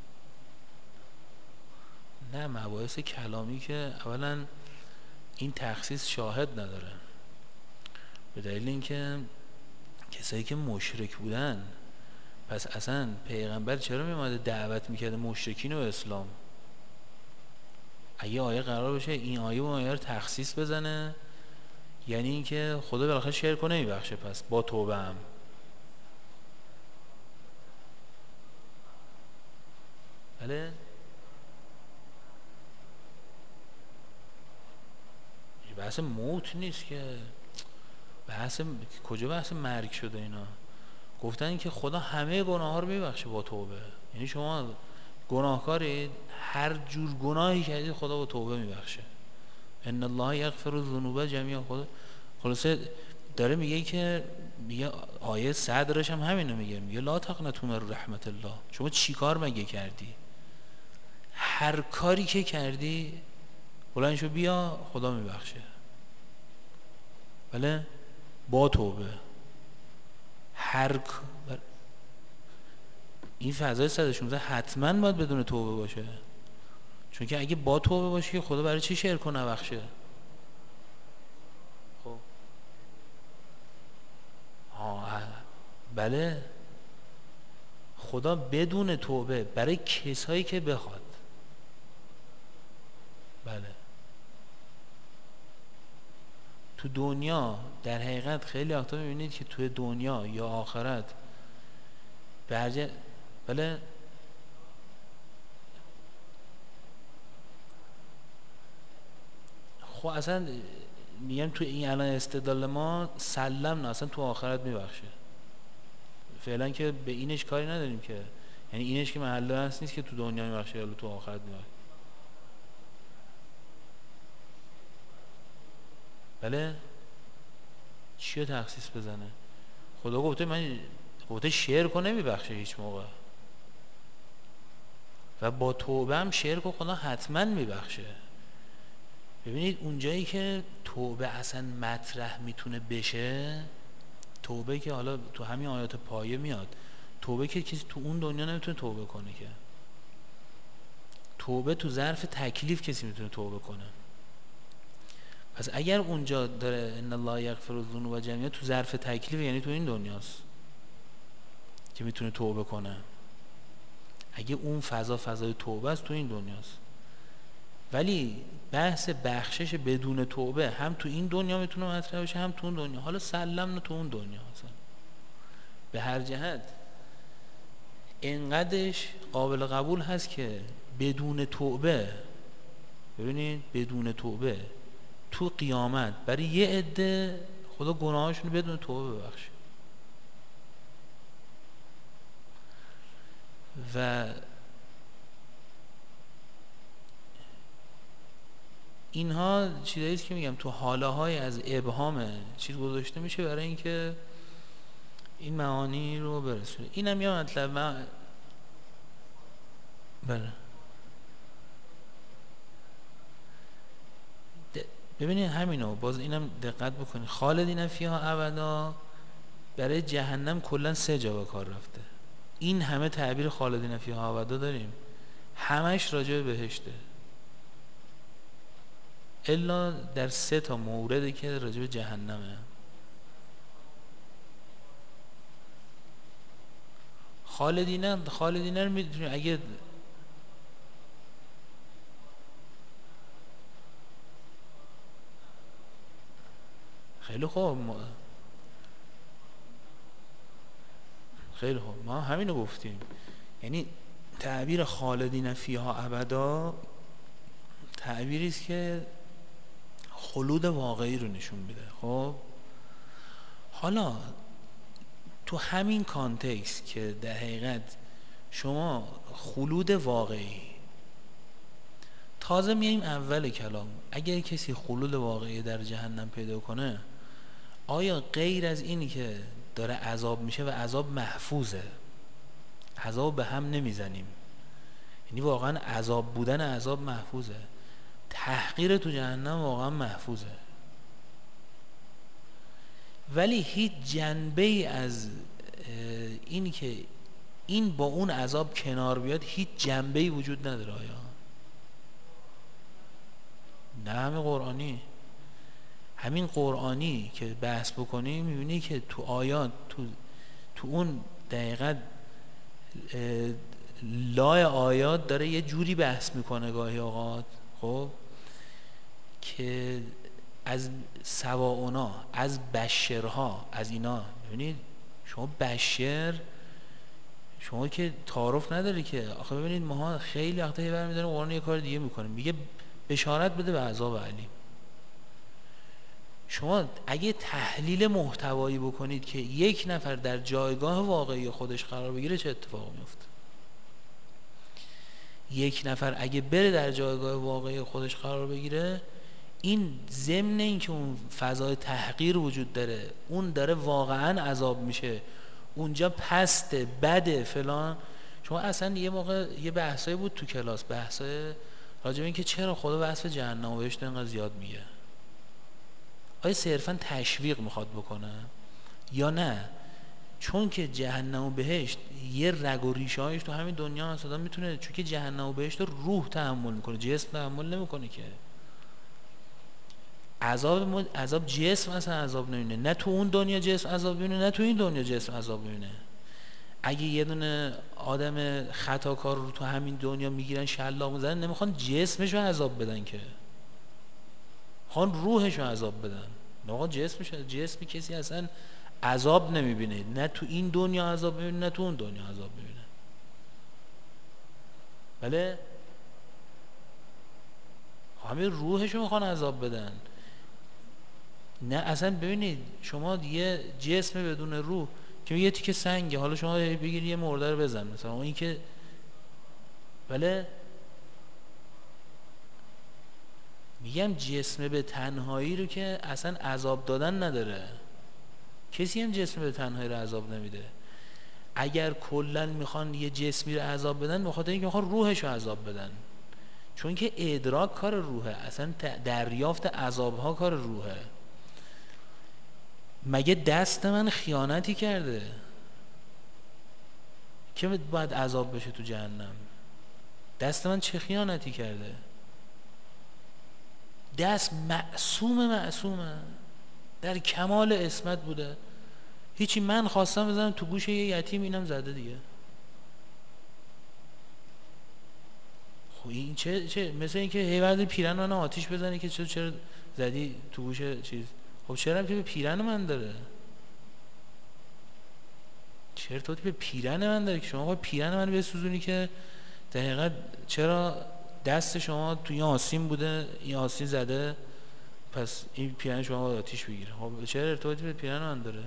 Speaker 1: نه مباحث کلامی که اولا این تخصیص شاهد نداره، به دلیل اینکه کسایی که مشرک بودن، پس اصلا پیغمبر چرا میومده دعوت میکرده مشرکین و اسلام؟ اگه آیه قرار باشه این آیه و آیه رو تخصیص بزنه، یعنی اینکه خدا بالاخره شرک رو نمیبخشه، پس با توبه هم. بله بحث موت نیست که، کجا بحث مرگ شده؟ اینا گفتن که خدا همه گناه ها رو میبخشه با توبه، یعنی شما گناهکارید، هر جور گناهی کردید خدا با توبه میبخشه. ان الله یغفر الذنوب جمیعا. خلاصه داره میگه که میگه آیه صدرش هم همینو میگه لا تقنطوا من رحمت الله. شما چی کار مگه کردی؟ هر کاری که کردی بلند شو بیا، خدا میبخشه. بله با توبه. این فضای 116 حتما باید بدون توبه باشه، چون که اگه با توبه باشه خدا برای چی شرک رو نبخشه؟ خب بله خدا بدون توبه برای کسایی که بخواد. بله تو دنیا در حقیقت خیلی وقتا میبینید که تو دنیا یا آخرت بله خب اصلا میگم تو این الان استدلال ما سلم نه، اصلا تو آخرت میبخشه فعلا، که به اینش کاری نداریم، که یعنی اینش که محله هست نیست که تو دنیا میبخشه یا تو آخرت میبخشه. بله چی رو تخصیص بزنه؟ خدا گفته شرک رو نمیبخشه هیچ موقع، و با توبه هم شرک رو خدا حتما میبخشه. ببینید اونجایی که توبه اصلا مطرح میتونه بشه، توبه که حالا تو همین آیات پایه میاد، توبه که کسی تو اون دنیا نمیتونه توبه کنه، که توبه تو ظرف تکلیف کسی میتونه توبه کنه. پس اگر اونجا داره ان الله یغفر الذنوب جمیعا، تو ظرف تکلیف یعنی تو این دنیاست که میتونه توبه کنه. اگه اون فضای توبه است تو این دنیاست، ولی بحث بخشش بدون توبه هم تو این دنیا میتونه مطرح بشه هم تو اون دنیا. حالا سلم تو اون دنیا مثلا به هر جهت اینقدرش قابل قبول هست که بدون توبه، ببینید بدون توبه تو قیامت برای یه عده خدا گناهاشون بدون توبه ببخشه. و اینها چیزایی است که میگم تو حاله های از ابهام چیز گذاشته میشه برای اینکه این معانی رو برسونه. اینم یه مطلب بله. ببینید همینو باز اینم دقت بکنید، خالدین فیها ابدا برای جهنم کلا 3 جا به کار رفته. این همه تعبیر خالدین فیها ابدا داریم، همش راجع به بهشته، الا در 3 تا موردی که راجع به جهنمه. خالدین رو میدونید اگه خیلی خوب ما همینو گفتیم، یعنی تعبیر خالدین فیها ابدا تعبیری است که خلود واقعی رو نشون میده. خب حالا تو همین کانتکست که در حقیقت شما خلود واقعی، تازه میایم اول کلام، اگر کسی خلود واقعی در جهنم پیدا کنه، آیا غیر از اینی که داره عذاب میشه و عذاب محفوظه، عذاب به هم نمیزنیم، یعنی واقعا عذاب بودن عذاب محفوظه، تحقیر تو جهنم واقعا محفوظه، ولی هیچ جنبه ای از اینی که این با اون عذاب کنار بیاد هیچ جنبه ای وجود نداره. آیا نه همین قرآنی که بحث بکنی میبینی که تو آیات تو اون دقیقاً لای آیات داره یه جوری بحث میکنه گاهی اوقات، خب که از سواونا، از بشرها، از اینا. ببینید شما بشر، شما که تعارف نداری که آخه ببینید ما خیلی وقتا یه برمی‌داریم قرآن یه کار دیگه میکنیم، میگه بشارت بده به عذاب علیم. شما اگه تحلیل محتوایی بکنید که یک نفر در جایگاه واقعی خودش قرار بگیره چه اتفاقی میفته؟ یک نفر اگه بره در جایگاه واقعی خودش قرار بگیره، این ضمن این که اون فضای تحقیر وجود داره، اون داره واقعا عذاب میشه، اونجا پسته بده فلان. شما اصلا یه موقع یه بحثایی بود تو کلاس، بحثای راجع به این که چرا خدا وصف جهنم و بهشت اینقدر زیاد میگه، آیا صرفا تشویق میخواد بکنه یا نه چون که جهنم و بهشت یه رگ و ریشه هایش تو همین دنیا هست، آدم میتونه، چون که جهنم و بهشت روح تحمل میکنه، جسم تحمل نمیکنه که. عذاب جسم اصلا عذاب نمیبینه، نه تو اون دنیا جسم عذاب میبینه نه تو این دنیا جسم عذاب میبینه. اگه یه دونه آدم خطاکار رو تو همین دنیا میگیرن شلاق میزنن، نمیخوان جسمشو عذاب بدن که، میخوان روحشو عذاب بدن. آقا جسمی کسی اصلا عذاب نمیبینه، نه تو این دنیا عذاب میبینه نه تو اون دنیا عذاب میبینه. بله همین روحشو میخوان عذاب بدن. نه اصلا ببینید شما یه جسم بدون روح که یه تیکه سنگه، حالا شما بگیری یه مرده رو بزن مثلا، اون این که بله میگم جسم به تنهایی رو که اصلا عذاب دادن نداره، کسی هم جسم به تنهایی رو عذاب نمیده. اگر کلا میخوان یه جسمی رو عذاب بدن، بخاطر اینکه میخوان روحش رو عذاب بدن، چون که ادراک کار روحه، اصلا دریافت عذابها کار روحه. مگه دست من خیانتی کرده که باید عذاب بشه تو جهنم؟ دست من چه خیانتی کرده؟ دست معصومه، در کمال عصمت بوده، هیچی. من خواستم بزنم تو گوش یه یتیم، اینم زده دیگه. خب این چه مثل اینکه هیوردی پیرن من آتیش بزنی که چرا زدی تو گوش چیز. خب چرا که به پیرن من داره؟ چرا تو به پیرن من داره که شما با پیرن من بسوزونی که دقیقا چرا دست شما توی این آسین بوده، این آسین زده، پس این پیرن شما باید آتیش بگیره. خب چرا ارتباطی به پیرن من داره؟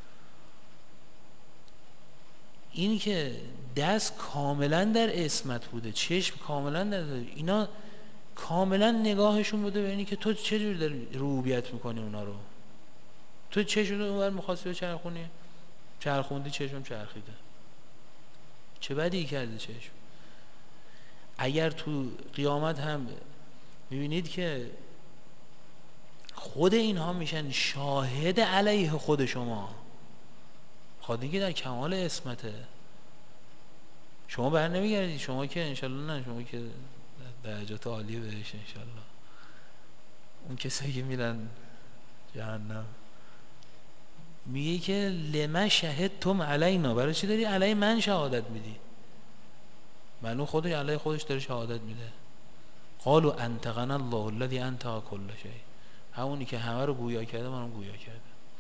Speaker 1: این که دست کاملا در عصمت بوده، چشم کاملا در اینا کاملا نگاهشون بوده به اینی که تو چه جور داری ربوبیت میکنی اونا رو. تو چشم رو اونور مخواستی بچرخونی، چرخوندی، چشم چرخیده. چه بدی کرده چشم؟ اگر تو قیامت هم میبینید که خود اینها میشن شاهد علیه خود شما، خواهدین که در کمال عصمته، شما بر نمیگردید. شما که انشالله نه، شما که درجات عالی بهش انشالله. اون کسایی که میرن جهنم میگه که لما شهدتم علینا، برای چی داری علی من شهادت میدی؟ منو خودش علی خودش داره شهادت میده. قالوا انطقنا الله الذي انطق كل شيء، همونی که همه رو گویا کرده منو گویا کرده.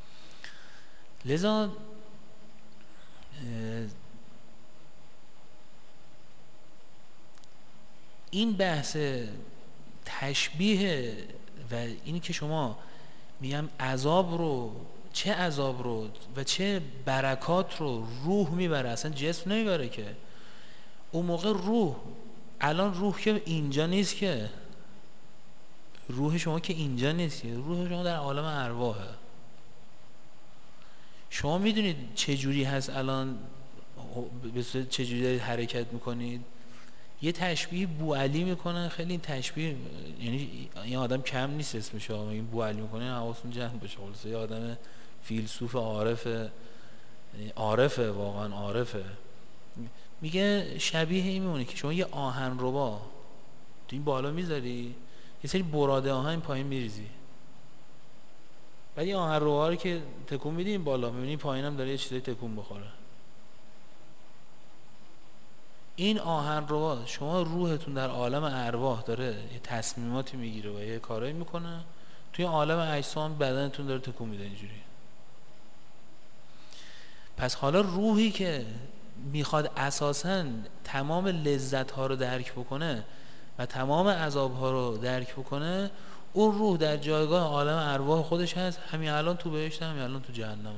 Speaker 1: لذا این بحث تشبیه و اینی که شما میگم عذاب رو، چه عذاب رو و چه برکات رو روح میبره، اصلا جسم نمیبره که. اون موقع روح، الان روح که اینجا نیست، که روح شما که اینجا نیست، روح شما در عالم ارواحه. شما میدونید چه جوری هست الان، چه جوری دارید حرکت میکنید؟ یه تشبیه بوعلی میکنن، خیلی این تشبیه، یعنی این آدم کم نیست اسمش، این بوعلی میکنه حواستون جمع بشه. خلاص یه آدم فیلسوف عارفه، واقعا عارفه. میگه شبیه این میمونه که شما یه آهنربا تو این بالا میذاری، یه سری براده آهن این پایین میریزی، بعد این آهنربا رو که تکون میدی این بالا میبینی پایین هم داره یه چیزی تکون بخوره. این آهنربا شما روحتون در عالم ارواح داره یه تصمیماتی میگیره و یه کارایی میکنه، توی عالم اجسام بدنتون داره تکون میده اینجوری. پس حالا روحی که میخواد اساساً تمام لذت ها رو درک بکنه و تمام عذاب ها رو درک بکنه، اون روح در جایگاه عالم ارواح خودش هست، همین الان تو بهشت، همین الان تو جهنم.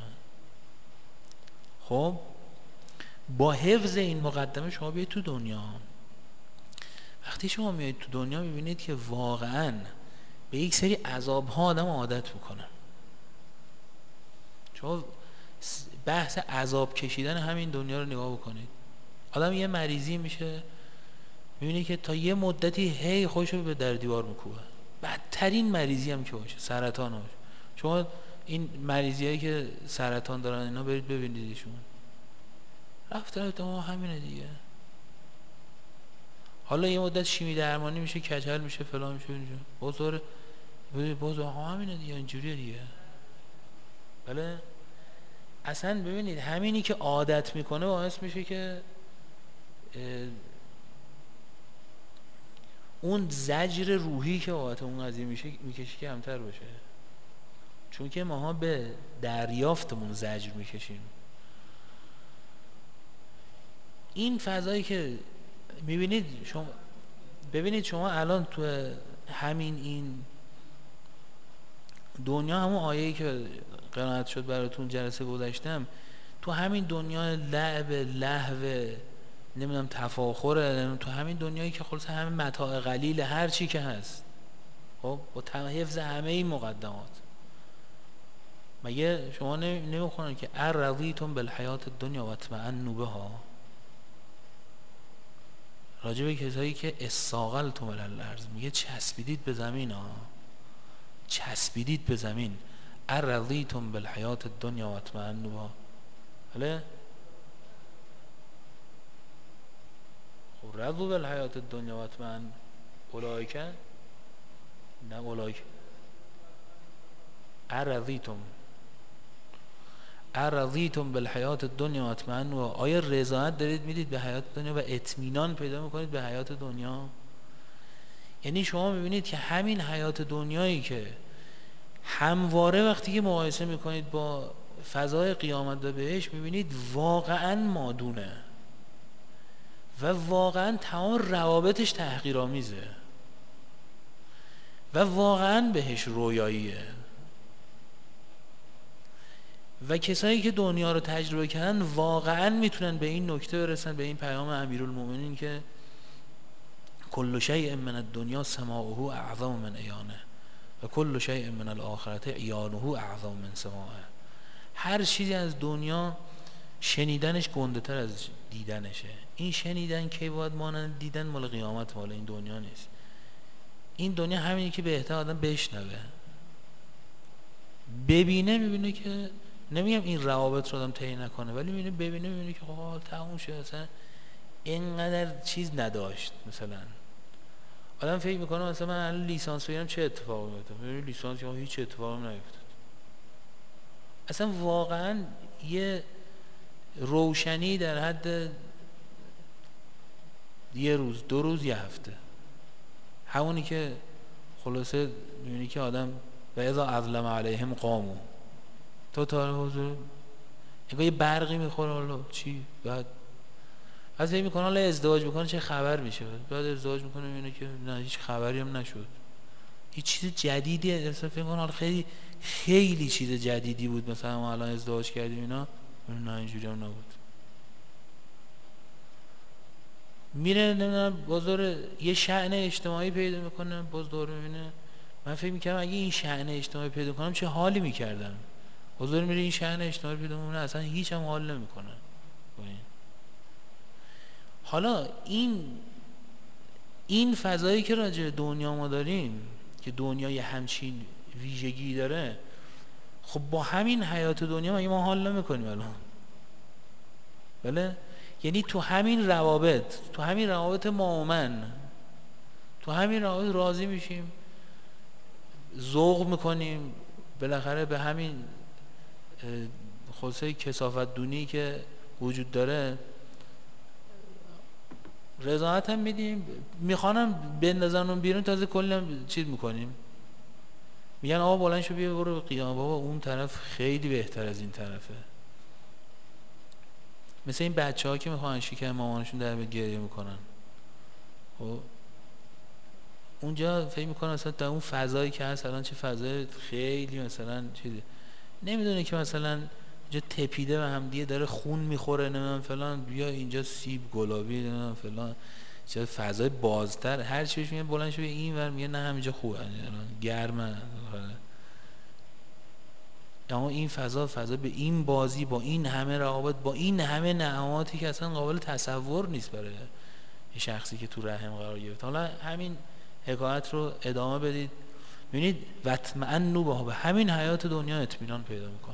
Speaker 1: خب با حفظ این مقدمه شما بیاید تو دنیا. وقتی شما میایید تو دنیا میبینید که واقعاً به یک سری عذاب ها آدم عادت میکنه. شما بحث عذاب کشیدن همین دنیا رو نگاه بکنید. آدم یه مریضی میشه، میبینی که تا یه مدتی هی خودشو به در دیوار میکوبه. بدترین مریضی هم که باشه، سرطان باشه. شما این مریضی هایی که سرطان دارن اینا برید ببینیدشون، رفت ما همینه دیگه. حالا یه مدت شیمی درمانی میشه، کچل میشه، فلان میشه، اینجا باز همینه دیگه، اینجوریه دیگه. بله اصلا ببینید همینی که عادت میکنه باعث میشه که اون زجر روحی که بابت اون قضیه میکشی که کمتر باشه، چون که ماها به دریافتمون زجر میکشیم. این فضایی که میبینید شما، ببینید شما الان تو همین این دنیا، همون آیه‌ای که قرائت شد براتون جلسه گذاشتم، تو همین دنیا لعب، لهو، نمیدونم تفاخره، تو همین دنیایی که خلاص همین متاع قلیل هر چی که هست، خب خب با حفظ همه این مقدمات. مگه شما نمیخونن که رضیتم بالحیات الدنیا و اطمئنوا بها؟ راجع به کسایی که استاقلتم علی الارض میگه چسبیدید به زمین ها، چسبیدید به زمین. رضیتم بالحیات الدنیا و اطمئنوا بها. بله خب رضوا بالحیات الدنیا و اطمئن اولئک، نه اولئک رضیتم بالحیات الدنیا و اطمئنوا. آیا رضایت دارید میدید به حیات دنیا و اطمینان پیدا میکنید به حیات دنیا؟ یعنی شما میبینید که همین حیات دنیایی که همواره وقتی که مقایسه میکنید با فضای قیامت و بهش میبینید واقعا مادونه و واقعا تمام روابطش تحقیرآمیزه و واقعا بهش رویاییه. و کسایی که دنیا رو تجربه کردن واقعا میتونن به این نکته برسن، به این پیام امیرالمومنین که کل شیء من الدنیا سماعه اعظم من عیانه و کل شیء من الاخرة عیانه اعظم من سماعه. هر چیزی از دنیا شنیدنش گنده تر از دیدنشه. این شنیدن که باید مانند دیدن مال قیامت، مال این دنیا نیست. این دنیا همینی که بهتر آدم بشنوه، ببینه، میبینه که نمیگم این روابط رو آدم طی نکنه، ولی ببینه که حال تموم شد، اصلا اینقدر چیز نداشت. مثلا آدم فکر میکنه مثلا من الان لیسانس بگیرم چه اتفاقی میفته، لیسانس یا هیچ اتفاقی نیفتاد. اصلا واقعا یه روشنی در حد یه روز، 2 روز، یه هفته، همونی که خلاصه میبینی که آدم و اذا اظلم علیهم قاموا، تو تا حضور یه برقی میخوره، حالا چی بعد از این میکنه، حالا ازدواج میکنه چه خبر میشه، بعد ازدواج میکنه میبینه که نه هیچ خبری هم نشد، هیچ چیز جدیدی اصلا فکر کنه حالا خیلی چیز جدیدی بود، مثلا ما الان ازدواج کردیم اینا، نه اینجوری هم نبود. میره نمیدونم بازار یه شأن اجتماعی پیدا میکنه، باز دور میبینه. من فکر میکردم اگه این شأن اجتماعی پیدا کنم چه حالی میکردم، بازار میره این شأن اجتماعی پیدا میکنه اصلا هیچ هم حال نمیکنه. حالا این فضایی که راجع به دنیا ما داریم که دنیا یه همچین ویژگی داره، خب با همین حیات دنیا ما حال نمیکنیم الان. بله، یعنی تو همین روابط ما و من، تو همین روابط راضی میشیم، ذوق میکنیم، بالاخره به همین خلاصه کثافت دونی که وجود داره رضایت هم میدیم. میخوانم بندازن بیرون تازه کلی هم چیز میکنیم، میگن آقا بلند شو بیا برو قیام، بابا اون طرف خیلی بهتر از این طرفه. مثل این بچه ها که میخوان شکم مامانشون در بیاد گریه میکنن، خب اونجا فکر میکنن مثلا در اون فضایی که هست الان چه فضای خیلی مثلا چیزی، نمیدونه که مثلا اینجا تپیده و همدیگه داره خون میخوره، نمیدونم فلان، بیا اینجا سیب گلابی، نمیدونم فلان، چه فضای بازتر، هر چی بهش میگن بلند شو این ور، میگه نه همینجا خوبه گرمه. اما این فضا به این بازی، با این همه روابط، با این همه نعماتی که اصلا قابل تصور نیست برای یه شخصی که تو رحم قرار گرفت. حالا همین حکایت رو ادامه بدید، ببینید واطمئنوا بها، به همین حیات دنیا اطمینان پیدا میکنه.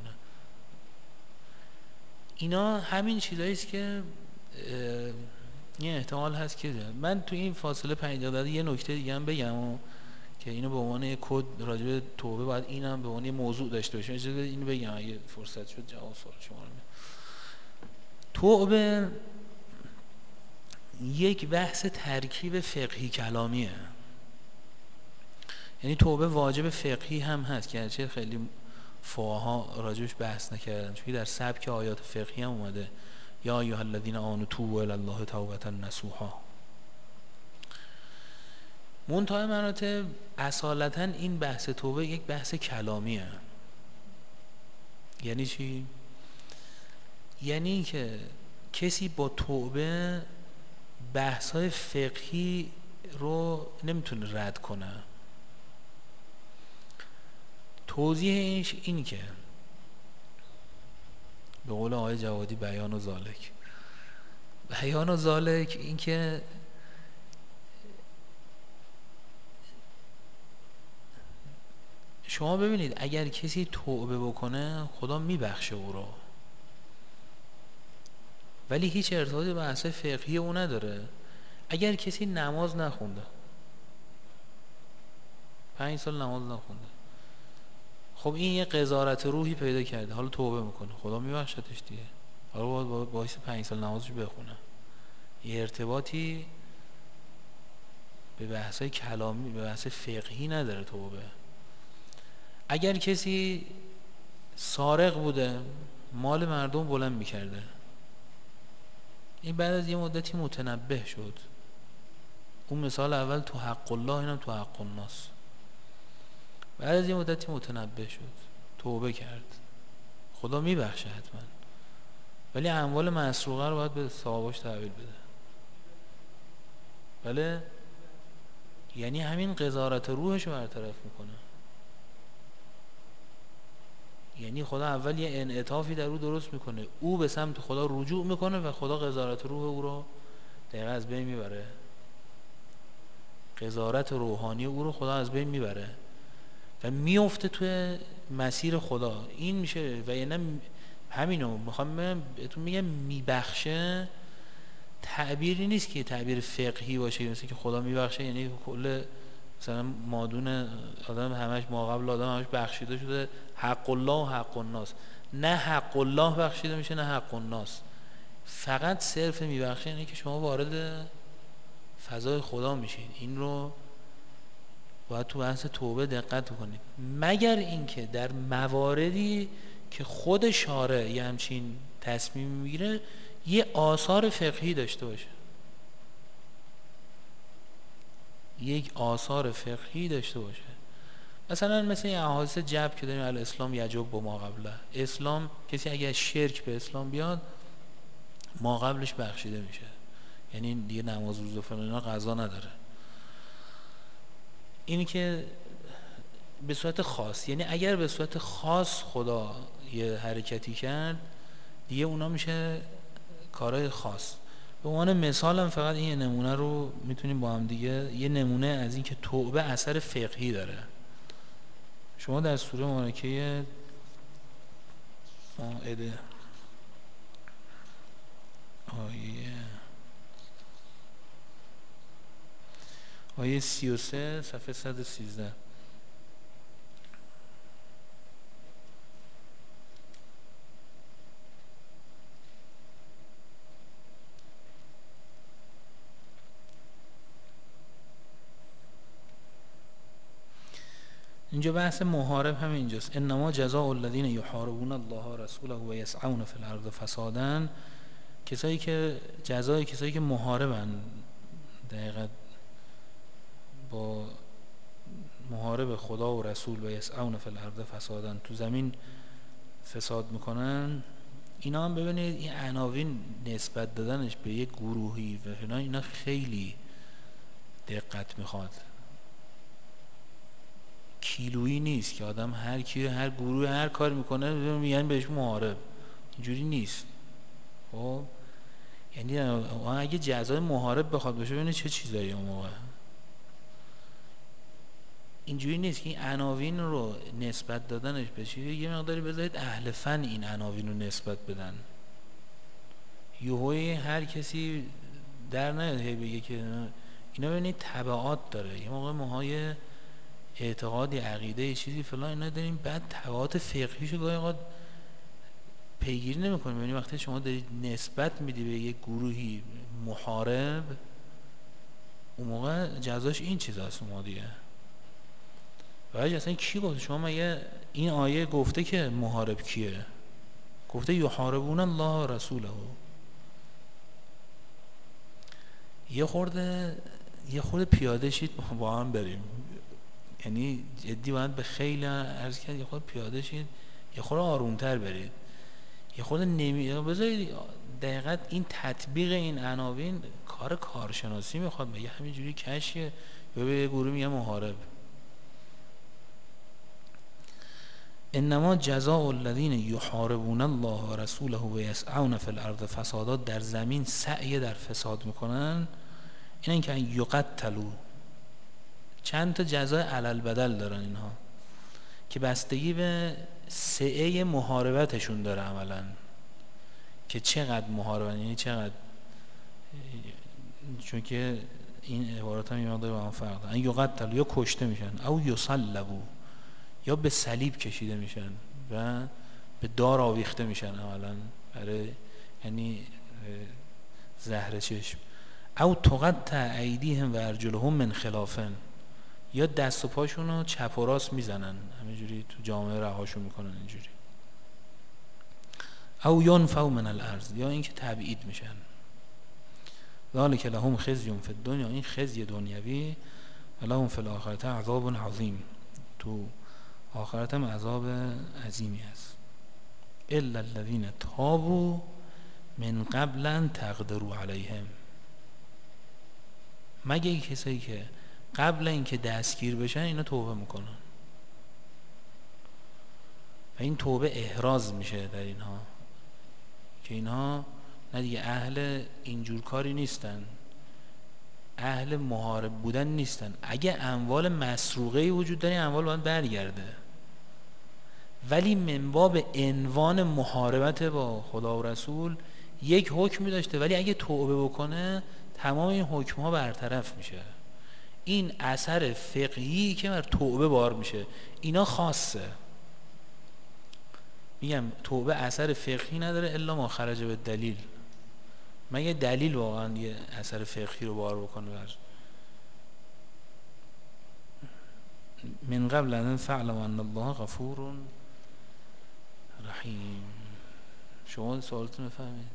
Speaker 1: اینا همین چیزایی است که یه احتمال هست که من تو این فاصله 5 دقیقه یه نکته دیگه هم بگم که اینو به عنوان کد راجع به توبه باید اینم به عنوان موضوع داشته باشیم. اجازه بدید اینو بگم اگه فرصت شد جواب سوال شما رو میدم. توبه یک بحث ترکیب فقهی کلامیه، یعنی توبه واجب فقهی هم هست که هرچه خیلی فقها راجعش بحث نکردن، چون در سبک آیات فقهی هم اومده یا ایها الذین آمنوا توبوا الی الله توبة نصوحا. منتهای مراتب اصالتا این بحث توبه یک بحث کلامیه. یعنی چی؟ یعنی که کسی با توبه بحث‌های فقهی رو نمیتونه رد کنه. توضیحش این که به قول آقای جوادی بیان و ذالک، بیان و ذالک این که شما ببینید اگر کسی توبه بکنه خدا میبخشه او رو، ولی هیچ ارتباطی به بحث فقهی او نداره. اگر کسی نماز نخونده، 5 سال نماز نخونده، خب این یه قذارت روحی پیدا کرده، حالا توبه میکنه، خدا میبخشتش دیگه، حالا باید 5 سال نمازش بخونه. یه ارتباطی به بحثای کلامی، به بحث فقهی نداره توبه. اگر کسی سارق بوده، مال مردم بلند میکرده، این بعد از یه مدتی متنبه شد، اون مثال اول تو حق الله، اینم تو حق الناس، بعد از یه مدتی متنبه شد، توبه کرد، خدا میبخشه حتما، ولی اموال مسروقه رو باید به صاحباش تحویل بده. بله، یعنی همین قذارت روحش رو برطرف میکنه. یعنی خدا اول یه انعطافی در او درست میکنه، او به سمت خدا رجوع میکنه و خدا قذارت روح او رو دقیقا از بین میبره، قذارت روحانی او رو خدا از بین میبره و میفته توی مسیر خدا. این میشه. و یعنی همینو میخوام بهتون میگم، میبخشه تعبیری نیست که تعبیر فقهی باشه، مثل که خدا میبخشه یعنی کل مثلا مادون آدم همش ما قبل آدم همش بخشیده شده، حق الله و حق الناس. نه حق الله بخشیده میشه نه حق الناس. فقط صرف میبخشه یعنی که شما وارد فضای خدا میشید. این رو باید تو بحث توبه دقت کنید، مگر اینکه در مواردی که خود شارع یه همچین تصمیم میگیره یه آثار فقهی داشته باشه، یک آثار فقهی داشته باشه. مثلا مثل این احادیث جب که داریم، الاسلام یجب با ما قبله، اسلام کسی اگر شرک به اسلام بیاد ما قبلش بخشیده میشه، یعنی دیگه نماز روزه فلان اینا قضا نداره. این که به صورت خاص، یعنی اگر به صورت خاص خدا یه حرکتی کرد دیگه اونا میشه کارهای خاص. به عنوان مثال هم فقط این نمونه رو میتونیم با هم دیگه، یه نمونه از این که توبه اثر فقهی داره. شما در سوره مبارکه مائده آیه 33 صفحه 113 اینجا بحث محارب هم اینجاست. انما جزاء الذین یحاربون الله و رسوله و یسعون فی الارض فسادا، کسایی که جزای کسایی که محاربن، دقیقاً با محارب خدا و رسول و یسعون فی الارض فسادا، تو زمین فساد میکنن. اینا هم ببینید این عناوین نسبت دادنش به یک گروهی و اینا خیلی دقت میخواد، کیلویی نیست که آدم هر کی هر گروه هر کار میکنه میگن بهش محارب. اینجوری نیست. خب یعنی اگه جزای محارب بخواد بشه ببینید چه چیزایی اون موقع. اینجوری نیست که این عناوین رو نسبت دادنش بشه، یه مقداری بذارید اهل فن این عناوین رو نسبت بدن. یهویی هر کسی در نیاد بگه که اینا ببینید تبعات داره. یه موقع ماهای اعتقادی عقیده چیزی فلان اینا داریم، بعد تبعات فقهیشو گاهی اوقات پیگیری نمی‌کنیم. یعنی وقتی شما دارید نسبت میدی به یک گروهی محارب، اون موقع جزاش این چیزاست اون دیگه. ولی اصلا کی گفت؟ شما مگه این آیه گفته که محارب کیه؟ گفته یحاربون الله و رسوله. یه خورده پیاده شید با هم بریم. یعنی جدی باید به خیلی عرض کرد یه خورده پیاده شید، یه خورده آرومتر برید، یه خورده بذارید دقیقاً این تطبیق این عناوین کار کارشناسی میخواد. مگه همینجوری کشیه یا به یه گروه میگه محارب؟ انما جزاء الذین یحاربون الله و رسوله و یسعون فی الارض فسادا، در زمین سعی در فساد میکنن، این که یقتلوا، چند تا جزای علل بدل دارن اینها که بستگی به سعه محاربتشون داره عملا، که چقدر محاربن، یعنی چقدر، چون که این عبارات هم یه مقدار با هم فرق داره. یقتلوا یا کشته میشن، او یصلبوا یا به صلیب کشیده میشن و به دار آویخته میشن عملا، برای یعنی زهر چشم. او تقطع ایدیهم و ارجلهم من خلافن، یا دست و پاشون رو چپ و راست میزنن، همینجوری تو جامعه رهاشون میکنن اینجوری. او ینفوا من الارض، یا اینکه تبعید میشن. ذالک لهم خزی فی الدنیا، این خزی دنیوی، و لهم فی الاخرة عذاب عظیم، تو آخرت هم عذاب عظیمی است. الا الذین تابوا من قبل ان تقدروا علیهم، مگه کسایی که قبل اینکه دستگیر بشن اینا توبه میکنن و این توبه احراز میشه در اینها، که اینها نه دیگه اهل اینجور کاری نیستن، اهل محارب بودن نیستن. اگه اموال مسروقه‌ای وجود داره، اموال باید برگرده، ولی من باب عنوان محاربت با خدا و رسول یک حکمی داشته، ولی اگه توبه بکنه تمام این حکم‌ها برطرف میشه. این اثر فقهی که بر توبه بار میشه، اینا خاصه. میگم توبه اثر فقهی نداره الا ما خرج به دلیل، مگه دلیل واقعا یه اثر فقهی رو بار بکنه بر من قبل ان فعلم ان الله غفور رحیم. شما سوالتون بفهمید.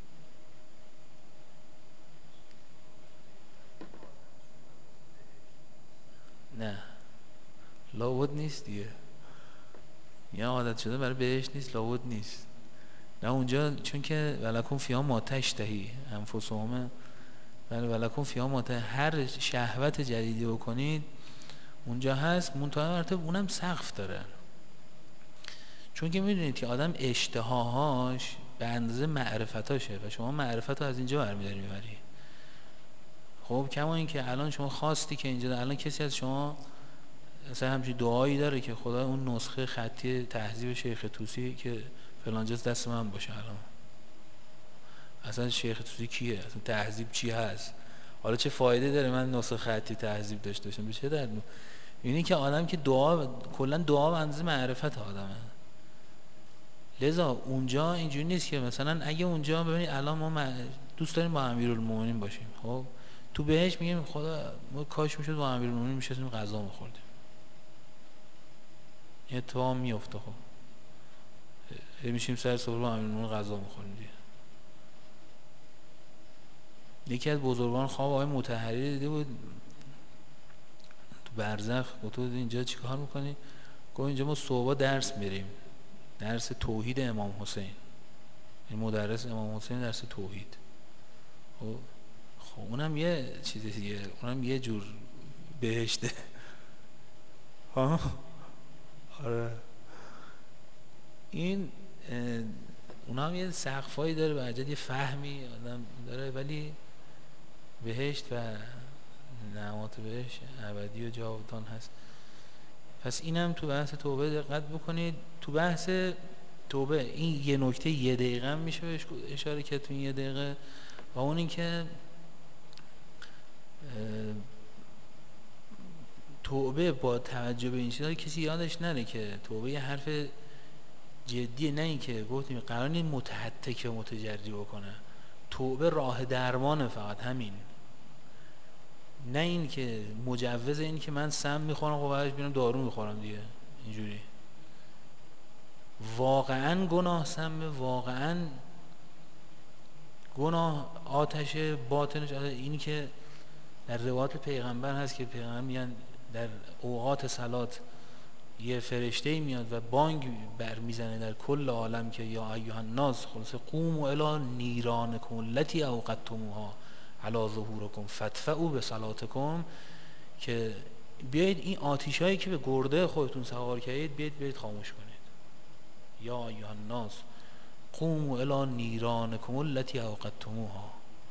Speaker 1: نه لابد نیست دیگه، یه عادت شده برای بهش نیست، لابد نیست. نه اونجا چون که ولکم فیها ما تشتهی انفسهم، بله ولکم فیها ما تشتهی، هر شهوت جدیدی بکنید اونجا هست، منتها مرتبه اونم سقف داره. چون که میدونید که آدم اشتهاهاش به اندازه معرفتاشه و شما معرفت رو از اینجا برمیداری میبری. خب کما این که الان شما خواستی که اینجا الان کسی از شما مثلا همچین دعایی داره که خدا اون نسخه خطی تهذیب شیخ طوسی که فلانجاست دست من باشه. الان اصلا شیخ طوسی کیه؟ اصلا تهذیب چی هست؟ حالا چه فایده داره من نسخه خطی تهذیب داشته باشم؟ به چه درد؟ یعنی که آدم که دعا، کلا دعا به اندازه معرفت آدمه. لذا اونجا اینجوری نیست که مثلا اگه اونجا ببینید الان ما دوست داریم با امیرالمومنین باشیم، خب تو بهش میگیم خدا ما کاش میشد با امیرالمومنین میشستیم غذا میخوردیم. یه اتفاق میفته. خب میشیم سر سفره با امیرالمومنین غذا میخوریم دیگه. یکی از بزرگان خواب آقای مطهری دیده بود تو برزخ، گفت اینجا چیکار میکنی؟ گفت اینجا ما صبح درس میریم، درس توحید امام حسین، این مدرس امام حسین درس توحید. خب اونم یه چیز دیگه، اونم یه جور بهشته. ها آره این اونم یه سقفایی داره، برجت یه فهمی آدم داره، ولی بهشت و نعمات بهشت ابدی و جاودان هست. پس اینم تو بحث توبه دقت بکنید. تو بحث توبه این یه نکته یه دقیقه هم میشه بهش اشاره کرد تو این یه دقیقه، و اون این که توبه با توجه به این چیزا کسی یادش نره که توبه یه حرف جدیه، نه این که گفتیم قرار نیست متحتک و متجری بکنه. توبه راه درمانه فقط، همین. نه این که مجوز این که من سم میخورم خب بعدش میرم دارو میخورم دیگه اینجوری. واقعا گناه سمه، واقعا گناه آتش باطنش. این که در روایات پیغمبر هست که پیغمبر میگن در اوقات صلات یه فرشته میاد و بانگ بر میزنه در کل عالم که یا ایها الناس خلاص قوموا الی نیرانکم التی اوقدتموها علی ظهورکم فادفعوا بصلاتکم، که بیایید این آتشایی که به گرده خودتون سوار کردید بیایید خاموش کنید. یا ایها الناس قوموا الی نیرانکم التی اوقدتموها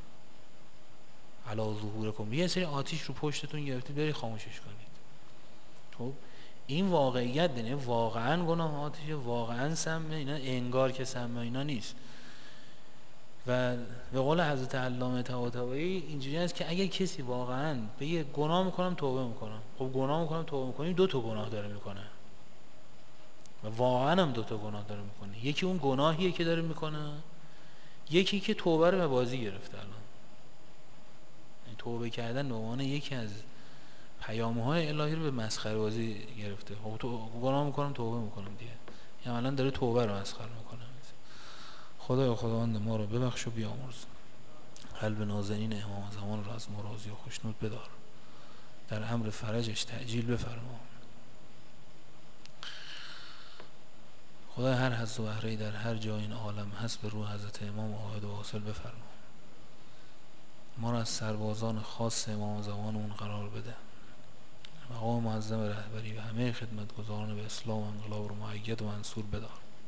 Speaker 1: علی ظهورکم. یه سری آتیش رو پشتتون گرفتید، برید خاموشش کنید. خب این واقعیت داره، واقعا گناه آتیش، واقعا سمه، اینا انگار که سمه اینا نیست. و به قول حضرت علامه طباطبایی اینجوری است که اگه کسی واقعا بگه گناه میکنم توبه میکنم، خب گناه میکنم توبه میکنیم، دو تا گناه داره میکنه و واقعا هم دو تا گناه داره میکنه. یکی اون گناهیه که داره میکنه، یکی که توبه رو به بازی گرفته. الان توبه کردن به عنوان یکی از پیام‌های الهی رو به مسخره بازی گرفته. خب تو گناه میکنم توبه میکنم دیگه، یعنی الان داره توبه رو مسخره میکنه. خداوند ما رو ببخش و بیامرز. قلب نازنین امام زمان رو از مرازی و خشنود بدار، در امر فرجش تعجیل بفرما. خدا هر حظ و بهره‌ای در هر جای این عالم هست به روح حضرت امام عاهد و واصل بفرما. ما را از سربازان خاص امام زمانمون قرار بده. مقام معظم رهبری و همه خدمتگزاران به اسلام و انقلاب رو مؤید و منصور بدار.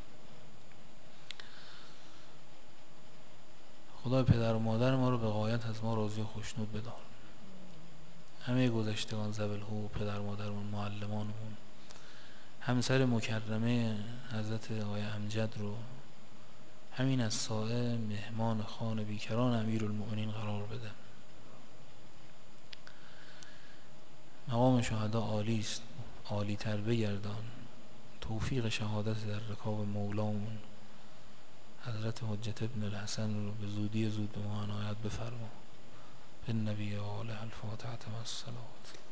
Speaker 1: خدای پدر و مادر ما رو به غایت از ما راضی و خوشنود بدار. همه گذشتگان ذوی الحقوق، پدر و مادرمون، معلمانمون، همسر مکرمه حضرت آقای امجد رو همین از سایه مهمان خان بیکران امیرالمؤمنین قرار بده. مقام شهدا عالی است، عالی تر بگردان. توفیق شهادت در رکاب مولامون حضرت حجت ابن الحسن رو به زودی زود به ما عنایت بفرما. بالنبی و آله الفاتحة مع الصلوات.